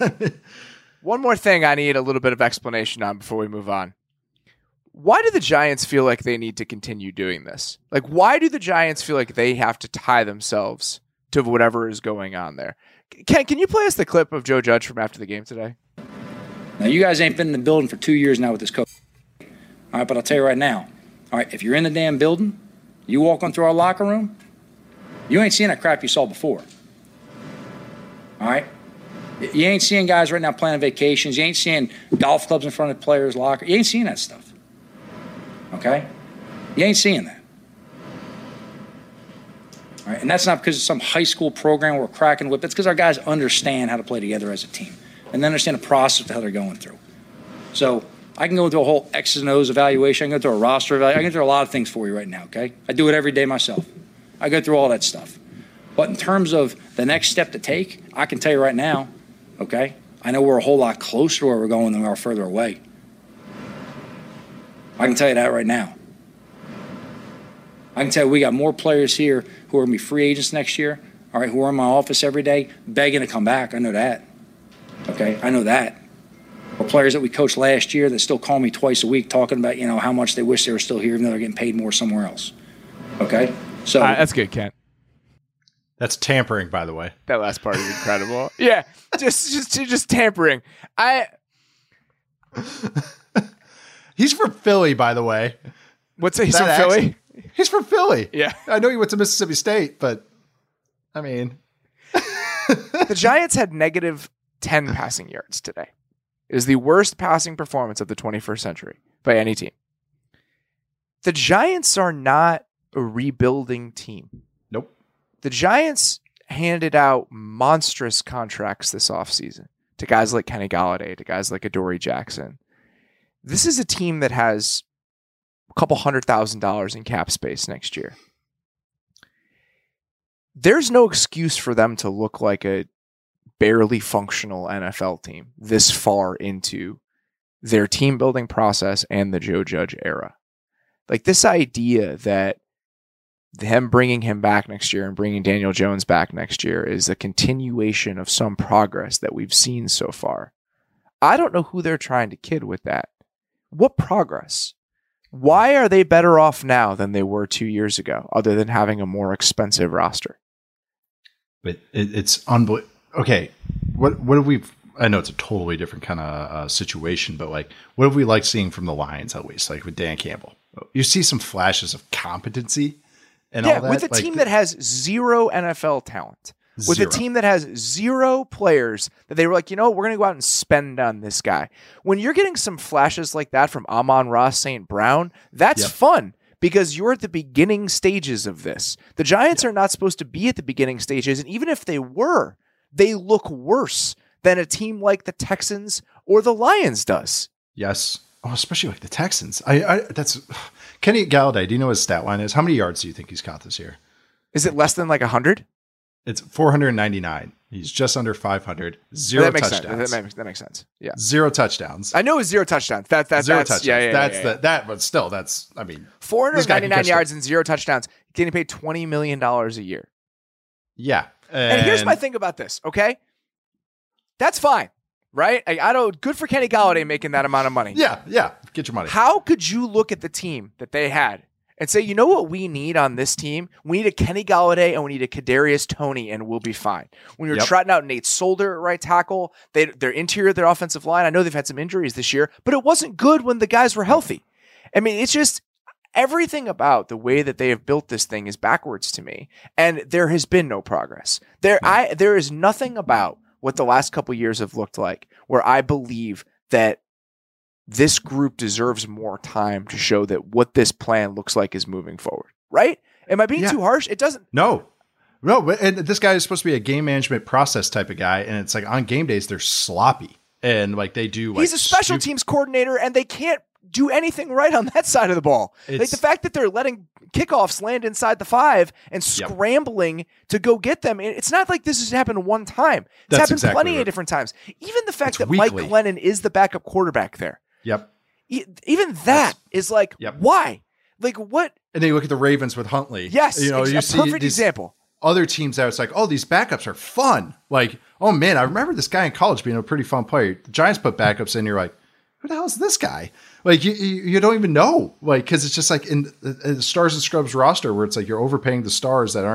One more thing I need a little bit of explanation on before we move on. Why do the Giants feel like they need to continue doing this? Like, why do the Giants feel like they have to tie themselves to whatever is going on there? Ken, can you play us the clip of Joe Judge from after the game today? Now, you guys ain't been in the building for two years now with this coach. All right, but I'll tell you right now. All right, if you're in the damn building, you walk on through our locker room, you ain't seeing that crap you saw before. All right? You ain't seeing guys right now planning vacations. You ain't seeing golf clubs in front of players' locker. You ain't seeing that stuff. Okay? You ain't seeing that. All right? And that's not because of some high school program where we're cracking whip. It's because our guys understand how to play together as a team. And they understand the process of how they're going through. So I can go through a whole X's and O's evaluation. I can go through a roster evaluation. I can go through a lot of things for you right now, okay? I do it every day myself. I go through all that stuff. But in terms of the next step to take, I can tell you right now, okay, I know we're a whole lot closer to where we're going than we are further away. I can tell you that right now. I can tell you we got more players here who are going to be free agents next year, all right, who are in my office every day begging to come back. I know that. Okay, I know that. Or players that we coached last year that still call me twice a week talking about, you know, how much they wish they were still here even though they're getting paid more somewhere else. Okay? So uh, that's good, Kent. That's tampering, by the way. That last part is incredible. Yeah, just just just tampering. I. He's from Philly, by the way. What's he's that from accent, Philly? He's from Philly. Yeah, I know he went to Mississippi State, but I mean, the Giants had negative ten passing yards today. It is the worst passing performance of the twenty-first century by any team. The Giants are not a rebuilding team. Nope. The Giants handed out monstrous contracts this offseason to guys like Kenny Golladay, to guys like Adoree Jackson. This is a team that has a couple hundred thousand dollars in cap space next year. There's no excuse for them to look like a barely functional N F L team this far into their team building process and the Joe Judge era. Like this idea that them bringing him back next year and bringing Daniel Jones back next year is a continuation of some progress that we've seen so far. I don't know who they're trying to kid with that. What progress? Why are they better off now than they were two years ago, other than having a more expensive roster? But it, it's unbelievable. Okay, what what have we? I know it's a totally different kind of uh, situation, but like, what have we liked seeing from the Lions at least? Like with Dan Campbell, you see some flashes of competency and yeah, all that. with a like, team that has zero N F L talent, with zero. a team that has zero players that they were like, you know, we're going to go out and spend on this guy. When you're getting some flashes like that from Amon-Ra Saint Brown, that's Yep. fun. Because you're at the beginning stages of this. The Giants are not supposed to be at the beginning stages, and even if they were, they look worse than a team like the Texans or the Lions does. Yes. Oh, especially like the Texans. I, I that's Kenny Galladay. Do you know what his stat line is? How many yards do you think he's caught this year? Is it less than like one hundred? It's four hundred ninety-nine. He's just under five hundred. Zero that makes touchdowns. Sense. That makes, that makes sense. Yeah. Zero touchdowns. I know it's zero touchdowns. That, that, zero that's, touchdowns. Yeah, yeah, that's yeah, the yeah. that, but still, that's I mean, four hundred ninety-nine yards the, and zero touchdowns, getting paid twenty million dollars a year. Yeah. And, and here's my thing about this, okay? That's fine, right? I, I don't. Good for Kenny Golladay making that amount of money. Yeah, yeah. Get your money. How could you look at the team that they had and say, you know what we need on this team? We need a Kenny Golladay and we need a Kadarius Toney, and we'll be fine. When you're Yep. trotting out Nate Solder at right tackle, they, their interior, their offensive line, I know they've had some injuries this year, but it wasn't good when the guys were healthy. I mean, it's just everything about the way that they have built this thing is backwards to me, and there has been no progress. There, I there is nothing about what the last couple years have looked like where I believe that this group deserves more time to show that what this plan looks like is moving forward. Right? Am I being Yeah. too harsh? It doesn't. No. No, but and this guy is supposed to be a game management process type of guy, and it's like on game days they're sloppy and like they do. Like He's a special stu- teams coordinator, and they can't do anything right on that side of the ball. Like It's- the fact that they're letting kickoffs land inside the five and Yep. scrambling to go get them. It's not like this has happened one time. It's That's happened exactly plenty right. of different times. Even the fact It's that weekly. Mike Glennon is the backup quarterback there. Yep. E- Even that is like, Yep. why? Like what? And then you look at the Ravens with Huntley. Yes, you know, ex- you a see perfect these example. Other teams out, it's like, oh, these backups are fun. Like, oh man, I remember this guy in college being a pretty fun player. The Giants put backups in, you're like, who the hell is this guy? Like, you you, you don't even know, like, because it's just like in the, in the Stars and Scrubs roster where it's like you're overpaying the stars that aren't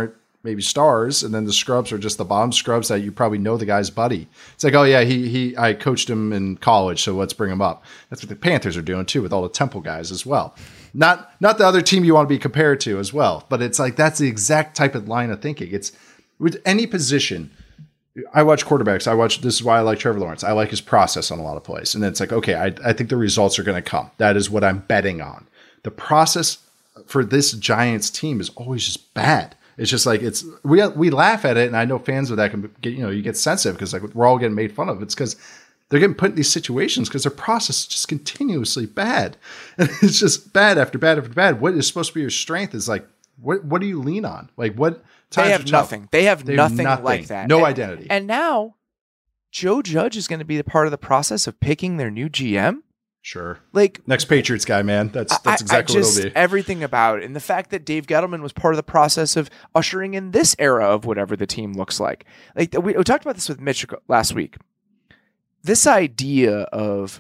maybe stars, and then the scrubs are just the bottom scrubs that you probably know the guy's buddy. It's like, oh yeah, he he I coached him in college, so let's bring him up. That's what the Panthers are doing too with all the Temple guys as well. Not not the other team you want to be compared to as well, but it's like that's the exact type of line of thinking. It's with any position. I watch quarterbacks. I watch. This is why I like Trevor Lawrence. I like his process on a lot of plays, and it's like, okay, I I think the results are going to come. That is what I'm betting on. The process for this Giants team is always just bad. It's just like it's we we laugh at it, and I know fans of that can get, you know, you get sensitive because like we're all getting made fun of. It's because they're getting put in these situations because their process is just continuously bad, and it's just bad after bad after bad. What is supposed to be your strength is like what what do you lean on? Like what they have nothing. They have they nothing, have nothing like that. No and, identity. And now Joe Judge is going to be the part of the process of picking their new G M. Sure. Like next Patriots guy, man. That's that's exactly I, I just, what it'll be. Everything about it. And the fact that Dave Gettleman was part of the process of ushering in this era of whatever the team looks like. Like we, we talked about this with Mitch last week. This idea of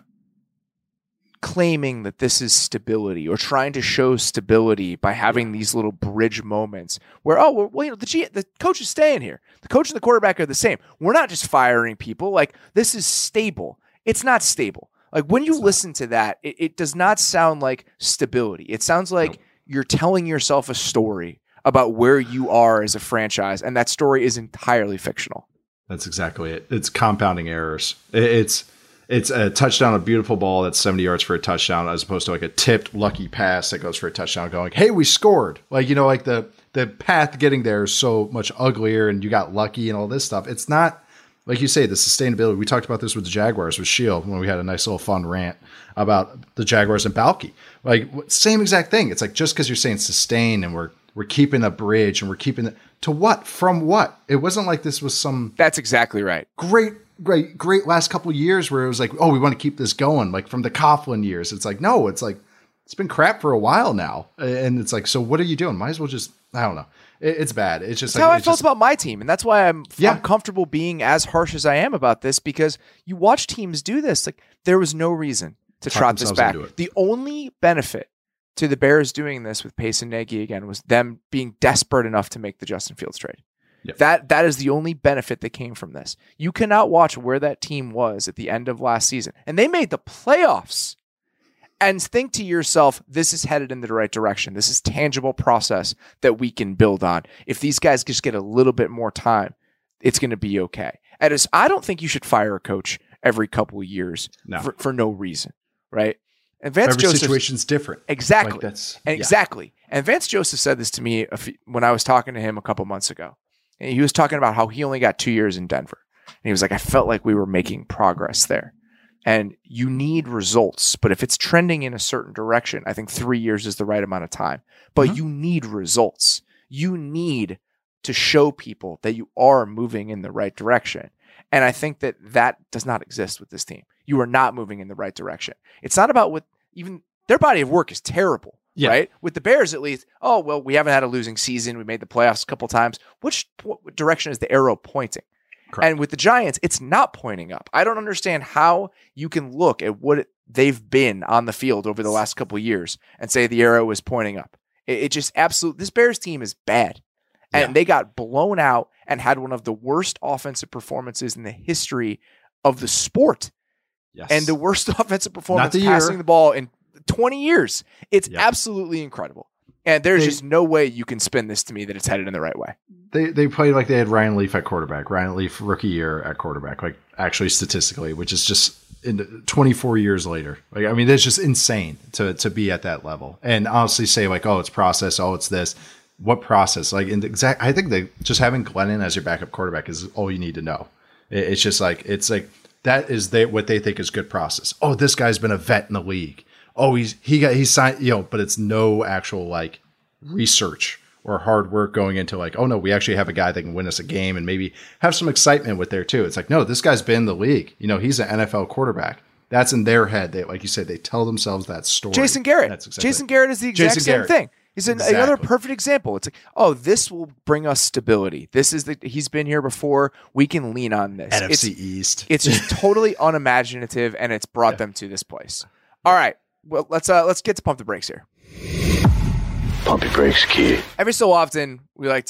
claiming that this is stability or trying to show stability by having these little bridge moments where, oh, well, you know, the G, the coach is staying here. The coach and the quarterback are the same. We're not just firing people. Like this is stable. It's not stable. Like when you listen to that, it, it does not sound like stability. It sounds like nope. you're telling yourself a story about where you are as a franchise, and that story is entirely fictional. That's exactly it. It's compounding errors. It, it's it's a touchdown, a beautiful ball that's seventy yards for a touchdown, as opposed to like a tipped lucky pass that goes for a touchdown. Going, hey, we scored. Like you know, like the the path getting there is so much uglier, and you got lucky and all this stuff. It's not. Like you say, the sustainability. We talked about this with the Jaguars with Shield when we had a nice little fun rant about the Jaguars and Balky. Like same exact thing. It's like just because you're saying sustain and we're we're keeping a bridge and we're keeping it to what from what? It wasn't like this was some. That's exactly right. Great, great, great last couple of years where it was like, oh, we want to keep this going. Like from the Coughlin years, it's like no, it's like it's been crap for a while now, and it's like so. What are you doing? Might as well just I don't know. It's bad. It's just that's like, how I it's felt just, about my team. And that's why I'm, yeah. I'm comfortable being as harsh as I am about this, because you watch teams do this. Like there was no reason to Talk trot this back. The only benefit to the Bears doing this with Pace and Nagy again was them being desperate enough to make the Justin Fields trade. Yep. That That is the only benefit that came from this. You cannot watch where that team was at the end of last season. And they made the playoffs. And think to yourself, this is headed in the right direction. This is tangible process that we can build on. If these guys just get a little bit more time, it's going to be okay. And it's, I don't think you should fire a coach every couple of years no. for, for no reason, right? And Vance every Joseph situation's different. Exactly. Like that's, and yeah. Exactly. And Vance Joseph said this to me a few, when I was talking to him a couple months ago. And he was talking about how he only got two years in Denver. And he was like, I felt like we were making progress there. And you need results, but if it's trending in a certain direction, I think three years is the right amount of time. But mm-hmm. you need results. You need to show people that you are moving in the right direction. And I think that that does not exist with this team. You are not moving in the right direction. It's not about what even their body of work is terrible, yeah. right? With the Bears, at least, oh, well, we haven't had a losing season. We made the playoffs a couple times. Which what direction is the arrow pointing? Correct. And with the Giants, it's not pointing up. I don't understand how you can look at what it, they've been on the field over the last couple of years and say the arrow is pointing up. It, it just absolutely, this Bears team is bad. And yeah. they got blown out and had one of the worst offensive performances in the history of the sport. Yes. And the worst offensive performance the passing year. the ball in twenty years. It's yep. absolutely incredible. And there's they, just no way you can spin this to me that it's headed in the right way. They they played like they had Ryan Leaf at quarterback, Ryan Leaf rookie year at quarterback, like actually statistically, which is just in twenty-four years later. Like I mean, that's just insane to to be at that level. And honestly say like, oh, it's process, oh, it's this. What process? Like in the exact, I think that just having Glennon as your backup quarterback is all you need to know. It, it's just like it's like that is they what they think is good process. Oh, this guy's been a vet in the league. Oh, he's he got he's signed, you know, but it's no actual like research or hard work going into like, oh no, we actually have a guy that can win us a game and maybe have some excitement with there too. It's like, no, this guy's been in the league. You know, he's an N F L quarterback. That's in their head. They, like you said, they tell themselves that story. Jason Garrett. That's exactly Jason Garrett is the exact Jason same Garrett. thing. He's an, Exactly. another perfect example. It's like, oh, this will bring us stability. This is the he's been here before. We can lean on this. N F C it's, East. It's just totally unimaginative, and it's brought yeah. them to this place. All right, well let's uh, let's get to pump the brakes here. Pump your brakes, kid. Every so often, we like to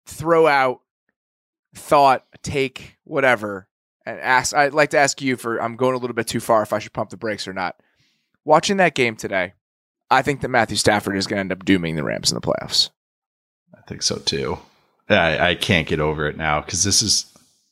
throw out thought, take, whatever, and ask. I'd like to ask you for. I'm going a little bit too far. If I should pump the brakes or not. Watching that game today, I think that Matthew Stafford is going to end up dooming the Rams in the playoffs. I think so too. I, I can't get over it now because this is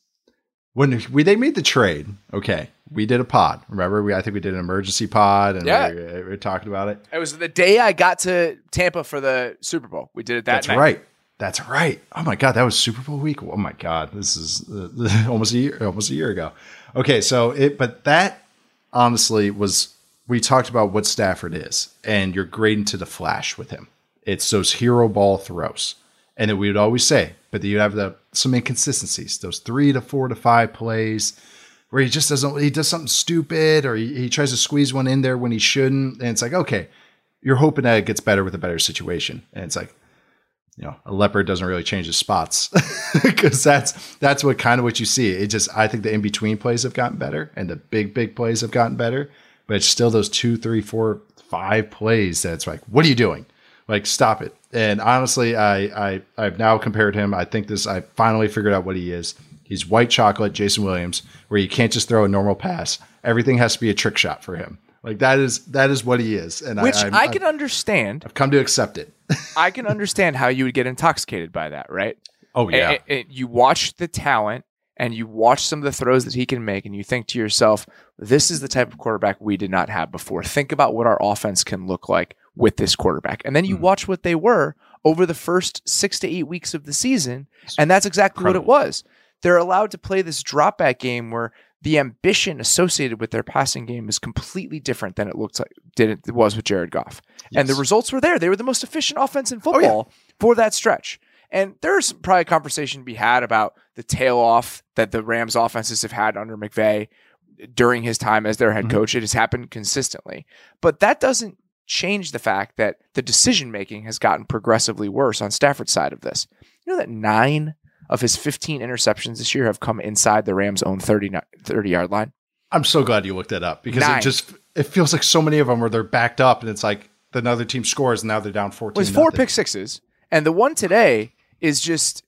when we they made the trade. Okay, we did a pod. Remember, we I think we did an emergency pod, and yeah. we, were, we were talking about it. It was the day I got to Tampa for the Super Bowl. We did it that That's night. right. That's right. Oh my God, that was Super Bowl week. Oh my God, this is uh, almost a year, almost a year ago. Okay, so it, but that honestly was we talked about what Stafford is, and you're grading to the flash with him. It's those hero ball throws, and then we would always say, but you have the some inconsistencies, those three to four to five plays where he just doesn't, he does something stupid, or he, he tries to squeeze one in there when he shouldn't, and it's like, okay, you're hoping that it gets better with a better situation, and it's like, you know, a leopard doesn't really change his spots because that's that's what kind of what you see. It just I think the in between plays have gotten better and the big big plays have gotten better, but it's still those two, three, four, five plays that's like, what are you doing? Like, stop it. And honestly, I I I've now compared him. I think this I finally figured out what he is. He's white chocolate Jason Williams, where you can't just throw a normal pass. Everything has to be a trick shot for him. Like that is that is what he is, and which I, I, I can understand. I've come to accept it. I can understand how you would get intoxicated by that, right? Oh yeah. And, and you watch the talent, and you watch some of the throws that he can make, and you think to yourself, "This is the type of quarterback we did not have before." Think about what our offense can look like with this quarterback, and then you mm. watch what they were over the first six to eight weeks of the season, and that's exactly Incredible. what it was. They're allowed to play this drop back game where the ambition associated with their passing game is completely different than it looks like did it was with Jared Goff. Yes. And the results were there. They were the most efficient offense in football oh, yeah. for that stretch. And there's probably a conversation to be had about the tail off that the Rams offenses have had under McVay during his time as their head mm-hmm. coach. It has happened consistently. But that doesn't change the fact that the decision-making has gotten progressively worse on Stafford's side of this. You know that nine of his fifteen interceptions this year have come inside the Rams' own thirty-yard line? I'm so glad you looked that up because Nine. it just it feels like so many of them where they're backed up and it's like another team scores and now they're down fourteen. Well, it's four nothing. pick sixes, and the one today is just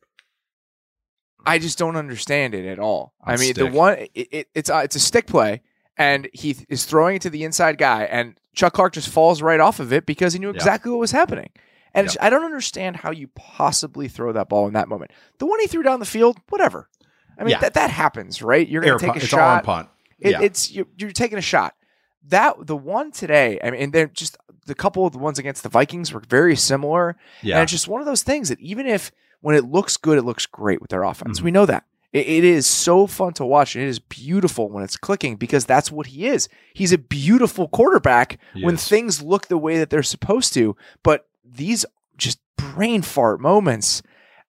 I just don't understand it at all. On I mean, stick. the one it, it, it's uh, it's a stick play, and he is throwing it to the inside guy, and Chuck Clark just falls right off of it because he knew exactly yeah. what was happening. And yep. I don't understand how you possibly throw that ball in that moment. The one he threw down the field, whatever. I mean, yeah. that that happens, right? You're going to take punt. a it's shot. All on punt. It, yeah. It's you're, you're taking a shot. That the one today. I mean, and they're just the couple of the ones against the Vikings were very similar. Yeah. And it's just one of those things that even if when it looks good, it looks great with their offense. Mm-hmm. We know that. It, it is so fun to watch, and it is beautiful when it's clicking because that's what he is. He's a beautiful quarterback he when is. things look the way that they're supposed to. But these just brain fart moments,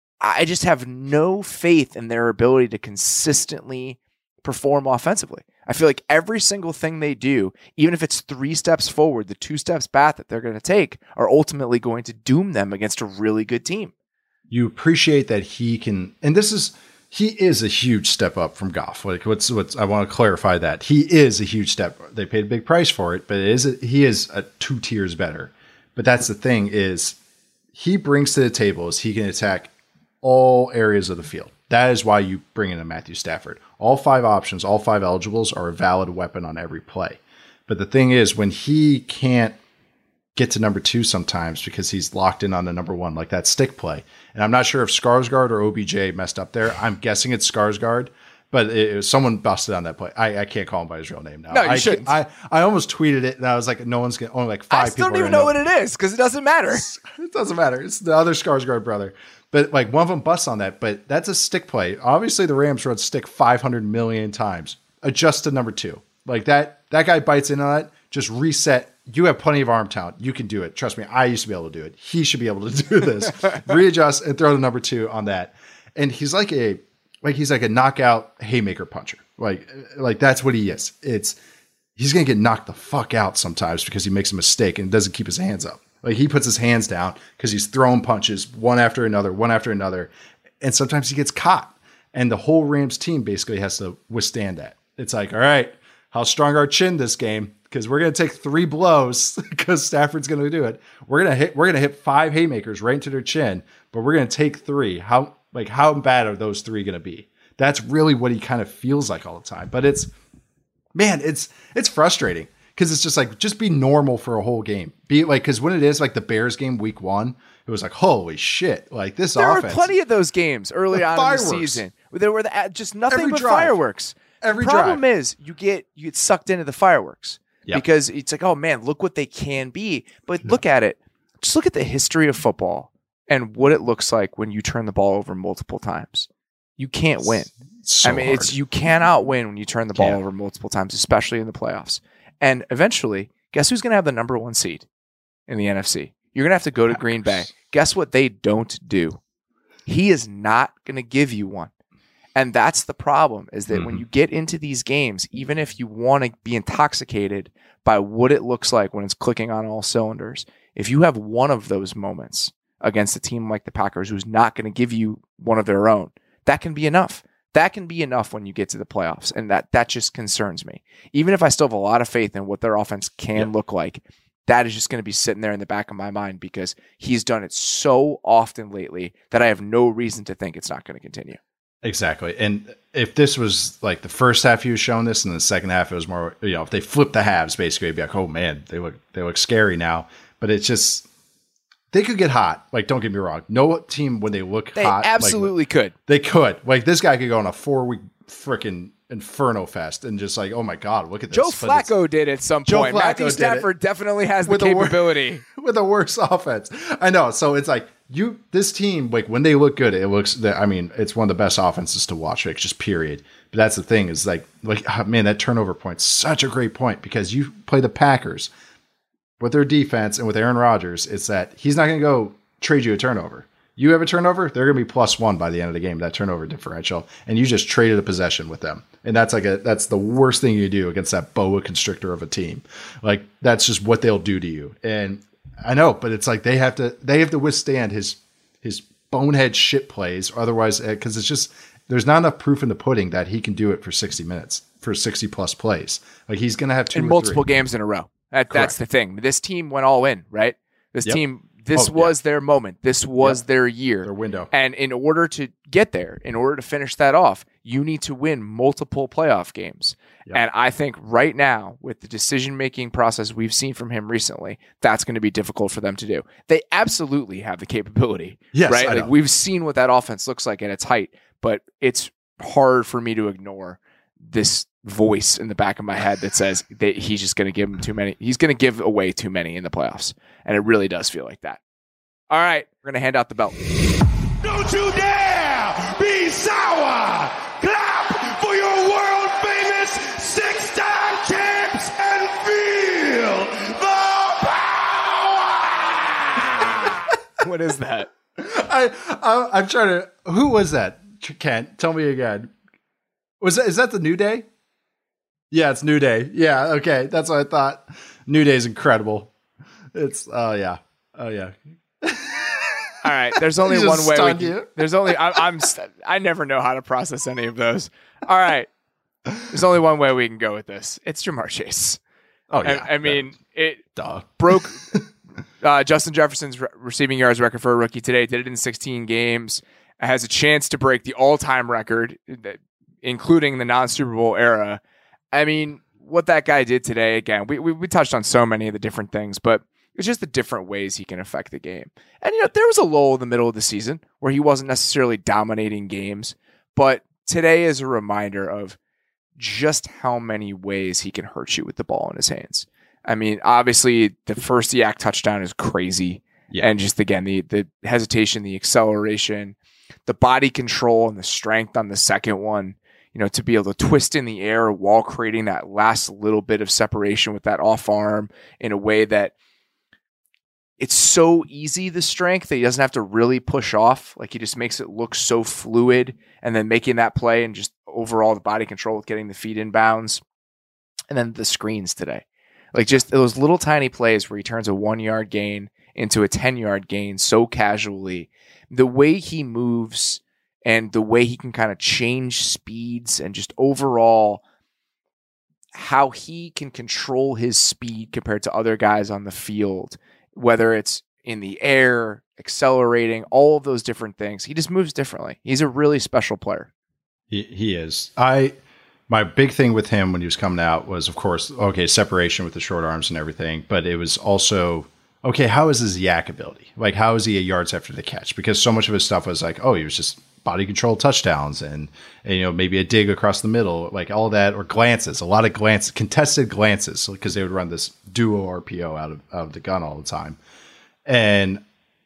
I just have no faith in their ability to consistently perform offensively. I feel like every single thing they do, even if it's three steps forward, the two steps back that they're going to take are ultimately going to doom them against a really good team. You appreciate that he can, and this is, he is a huge step up from Goff. Like what's, what's, I want to clarify that he is a huge step. They paid a big price for it, but it is, a, he is a two tiers better. But that's the thing is, he brings to the table is he can attack all areas of the field. That is why you bring in a Matthew Stafford. All five options, all five eligibles are a valid weapon on every play. But the thing is, when he can't get to number two sometimes because he's locked in on the number one, like that stick play. And I'm not sure if Skarsgård or O B J messed up there. I'm guessing it's Skarsgård. But it, it, someone busted on that play. I, I can't call him by his real name now. No, you I, shouldn't. I, I almost tweeted it, and I was like, no one's going to, only like five I people still don't even know, know what it is, because it doesn't matter. It doesn't matter. It's the other Skarsgård brother. But like one of them busts on that, but that's a stick play. Obviously, the Rams run stick five hundred million times. Adjust to number two. Like that, that guy bites in on it, just reset. You have plenty of arm talent. You can do it. Trust me, I used to be able to do it. He should be able to do this. Readjust and throw the number two on that. And he's like a, like he's like a knockout haymaker puncher. Like, like that's what he is. It's he's gonna get knocked the fuck out sometimes because he makes a mistake and doesn't keep his hands up. Like he puts his hands down because he's throwing punches one after another, one after another, and sometimes he gets caught. And the whole Rams team basically has to withstand that. It's like, all right, how strong our chin this game? Because we're gonna take three blows because Stafford's gonna do it. We're gonna hit. We're gonna hit five haymakers right into their chin, but we're gonna take three. How? Like, how bad are those three going to be? That's really what he kind of feels like all the time. But it's, man, it's it's frustrating because it's just like, just be normal for a whole game. Be like, because when it is like the Bears game week one, it was like, holy shit, like this there offense. There were plenty of those games early the on fireworks. in the season. There were the, just nothing Every but drive. fireworks. Every the problem drive. is you get you get sucked into the fireworks yep. because it's like, oh man, look what they can be. But no. look at it. Just look at the history of football and what it looks like when you turn the ball over multiple times. You can't win. So I mean, hard. it's you cannot win when you turn the ball Can't. over multiple times, especially in the playoffs. And eventually, guess who's going to have the number one seed in the N F C? You're going to have to go to Green Bay. Guess what they don't do? He is not going to give you one. And that's the problem, is that mm-hmm. when you get into these games, even if you want to be intoxicated by what it looks like when it's clicking on all cylinders, if you have one of those moments against a team like the Packers who's not going to give you one of their own, that can be enough. That can be enough when you get to the playoffs, and that that just concerns me. Even if I still have a lot of faith in what their offense can yep. look like, that is just going to be sitting there in the back of my mind because he's done it so often lately that I have no reason to think it's not going to continue. Exactly. And if this was like the first half he was showing this, and the second half it was more, you know, if they flipped the halves, basically it'd be like, oh man, they look they look scary now. But it's just, they could get hot. Like, don't get me wrong. No team, when they look they hot. They absolutely like, could. They could. Like, this guy could go on a four-week freaking Inferno Fest and just like, oh my God, look at this. Joe Flacco did at some Joe point. Flacco Matthew Stafford definitely has the capability. A, with a worse offense. I know. So it's like, you, this team, like when they look good, it looks, I mean, it's one of the best offenses to watch, like just period. But that's the thing is like, like, man, that turnover point's such a great point because you play the Packers with their defense and with Aaron Rodgers. It's that he's not going to go trade you a turnover. You have a turnover, they're going to be plus one by the end of the game, that turnover differential, and you just traded a possession with them. And that's like a that's the worst thing you do against that boa constrictor of a team. Like, that's just what they'll do to you. And I know, but it's like they have to they have to withstand his his bonehead shit plays, or otherwise, because it's just there's not enough proof in the pudding that he can do it for sixty minutes, for sixty plus plays. Like, he's going to have two in or multiple three. games in a row. That, that's the thing. This team went all in, right? This Yep. team. This Oh, was yeah. their moment. This was Yep. their year. Their window. And in order to get there, in order to finish that off, you need to win multiple playoff games. Yep. And I think right now, with the decision-making process we've seen from him recently, that's going to be difficult for them to do. They absolutely have the capability. Yes, right? I Like, know. we've seen what that offense looks like at its height, but it's hard for me to ignore this voice in the back of my head that says that he's just going to give him too many. He's going to give away too many in the playoffs. And it really does feel like that. All right, we're going to hand out the belt. Don't you dare be sour. Clap for your world famous six-time champs and feel the power. What is that? I, I I'm trying to. Who was that? Kent, tell me again. Was that, is that the New Day? Yeah, it's New Day. Yeah, okay, that's what I thought. New Day's incredible. It's oh yeah, oh yeah. All right, there's only He one just way. We stunned can, you. there's only I, I'm st- I never know how to process any of those. All right, there's only one way we can go with this. It's Jamar Chase. Oh yeah, I, I mean it Duh. broke uh, Justin Jefferson's re- receiving yards record for a rookie today. Did it in sixteen games. It has a chance to break the all-time record, that, including the non-Super Bowl era. I mean, what that guy did today, again, we, we we touched on so many of the different things, but it's just the different ways he can affect the game. And, you know, there was a lull in the middle of the season where he wasn't necessarily dominating games, but today is a reminder of just how many ways he can hurt you with the ball in his hands. I mean, obviously, the first Yak touchdown is crazy. Yeah. And just, again, the the hesitation, the acceleration, the body control, and the strength on the second one, you know, to be able to twist in the air while creating that last little bit of separation with that off arm in a way that it's so easy, the strength, that he doesn't have to really push off. Like, he just makes it look so fluid, and then making that play and just overall the body control with getting the feet in bounds. And then the screens today, like just those little tiny plays where he turns a one yard gain into a ten yard gain so casually. The way he moves and the way he can kind of change speeds and just overall how he can control his speed compared to other guys on the field, whether it's in the air, accelerating, all of those different things. He just moves differently. He's a really special player. He he is. I my big thing with him when he was coming out was, of course, okay, separation with the short arms and everything, but it was also, okay, how is his yak ability? Like, how is he at yards after the catch? Because so much of his stuff was like, oh, he was just body control touchdowns and, and, you know, maybe a dig across the middle, like all that, or glances, a lot of glances, contested glances, because they would run this duo R P O out of, out of the gun all the time. And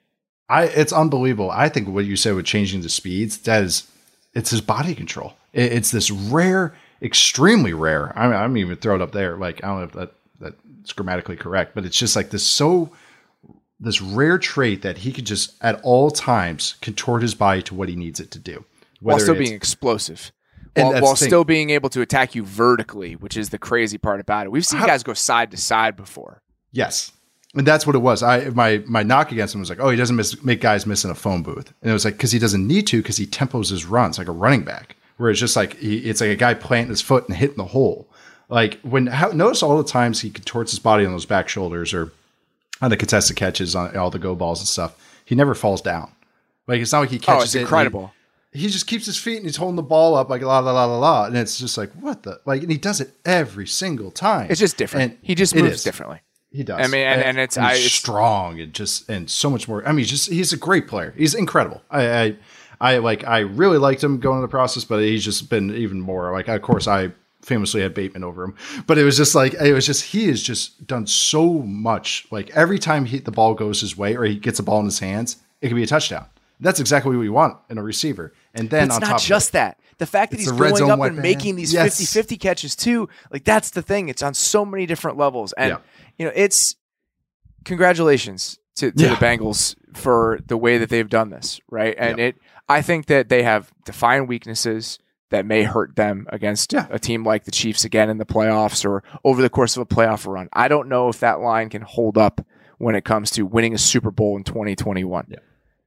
I, it's unbelievable. I think what you said with changing the speeds, that is, it's his body control. It, it's this rare, extremely rare. I mean, I'm even throw it up there. Like, I don't know if that, that's grammatically correct, but it's just like this, so this rare trait that he could just at all times contort his body to what he needs it to do. While still being explosive. While, while still being able to attack you vertically, which is the crazy part about it. We've seen How, guys go side to side before. Yes. And that's what it was. I my my knock against him was like, oh, he doesn't miss, make guys miss in a phone booth. And it was like, because he doesn't need to, because he tempos his runs like a running back. Where it's just like, he, it's like a guy planting his foot and hitting the hole. Like, when how, notice all the times he contorts his body on those back shoulders or on the contested catches, on all the go balls and stuff. He never falls down. Like, it's not like he catches oh, it's it. Incredible. He, he just keeps his feet and he's holding the ball up like la la la la la. And it's just like, what the? Like, and he does it every single time. It's just different. And he just moves differently. He does. I mean, and, and, and it's, and he's I, it's strong and just, and so much more. I mean, he's just, he's a great player. He's incredible. I, I, I like, I really liked him going through the process, but he's just been even more like, of course, I famously had Bateman over him, but it was just like, it was just, he has just done so much. Like, every time he, the ball goes his way or he gets a ball in his hands, it can be a touchdown. That's exactly what we want in a receiver. And then it's on not top just of it, that. The fact that he's going up and making these yes. fifty-fifty catches too, like, that's the thing. It's on so many different levels. And, yeah. you know, it's congratulations to, to yeah. the Bengals for the way that they've done this, right? And yep. it, I think that they have defined weaknesses that may hurt them against yeah. a team like the Chiefs again in the playoffs or over the course of a playoff run. I don't know if that line can hold up when it comes to winning a Super Bowl in twenty twenty-one. Yeah.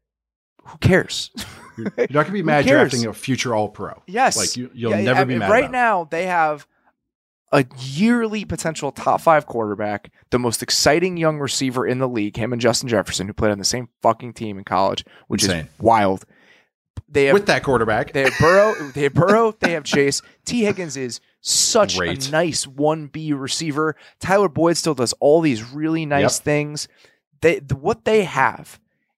Who cares? You're not going to be mad drafting a future All-Pro. Yes. Like, you, you'll yeah, never I be mean, mad Right about now, they have a yearly potential top five quarterback, the most exciting young receiver in the league, him and Justin Jefferson, who played on the same fucking team in college, which Insane. is wild. They have, with that quarterback. They have Burrow, they have Burrow, they have Chase. T. Higgins is such Great. a nice one B receiver. Tyler Boyd still does all these really nice yep. things. They the, what they have,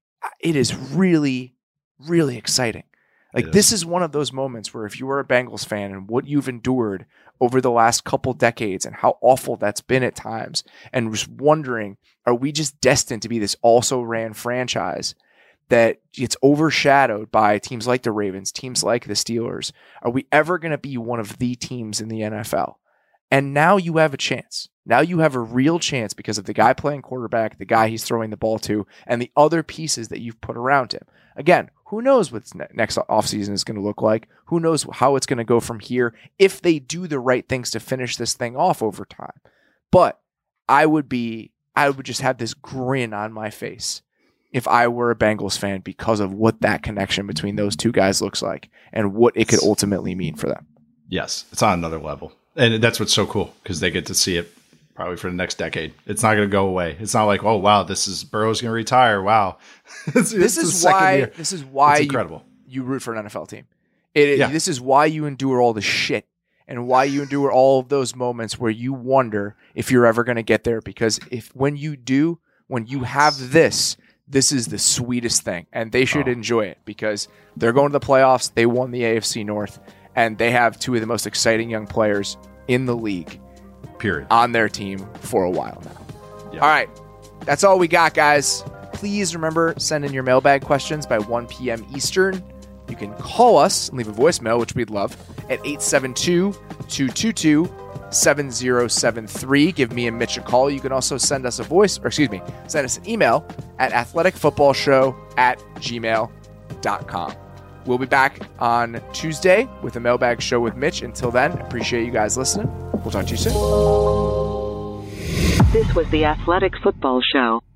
it is really, really exciting. Like, this is one of those moments where if you are a Bengals fan and what you've endured over the last couple decades and how awful that's been at times, and just wondering, are we just destined to be this also-ran franchise that gets overshadowed by teams like the Ravens, teams like the Steelers? Are we ever going to be one of the teams in the N F L? And now you have a chance. Now you have a real chance because of the guy playing quarterback, the guy he's throwing the ball to, and the other pieces that you've put around him. Again, who knows what ne- next offseason is going to look like? Who knows how it's going to go from here if they do the right things to finish this thing off over time. But I would be, I would just have this grin on my face if I were a Bengals fan because of what that connection between those two guys looks like and what it could ultimately mean for them. Yes, it's on another level. And that's what's so cool, because they get to see it probably for the next decade. It's not going to go away. It's not like, oh, wow, this is Burrow's going to retire. Wow. it's, this, it's is why, this is why it's incredible. You, you root for an N F L team. It, yeah. This is why you endure all the shit and why you endure all of those moments where you wonder if you're ever going to get there. Because if when you do, when you have this, this is the sweetest thing. And they should oh. enjoy it because they're going to the playoffs. They won the A F C North. And they have two of the most exciting young players in the league, period, on their team for a while now. Yep. All right. That's all we got, guys. Please remember, send in your mailbag questions by one p.m. Eastern. You can call us and leave a voicemail, which we'd love, at eight seven two, two two two, seven zero seven three. Give me and Mitch a call. You can also send us a voice, or excuse me, send us an email at athleticfootballshow at gmail dot com. We'll be back on Tuesday with a mailbag show with Mitch. Until then, appreciate you guys listening. We'll talk to you soon. This was the Athletic Football Show.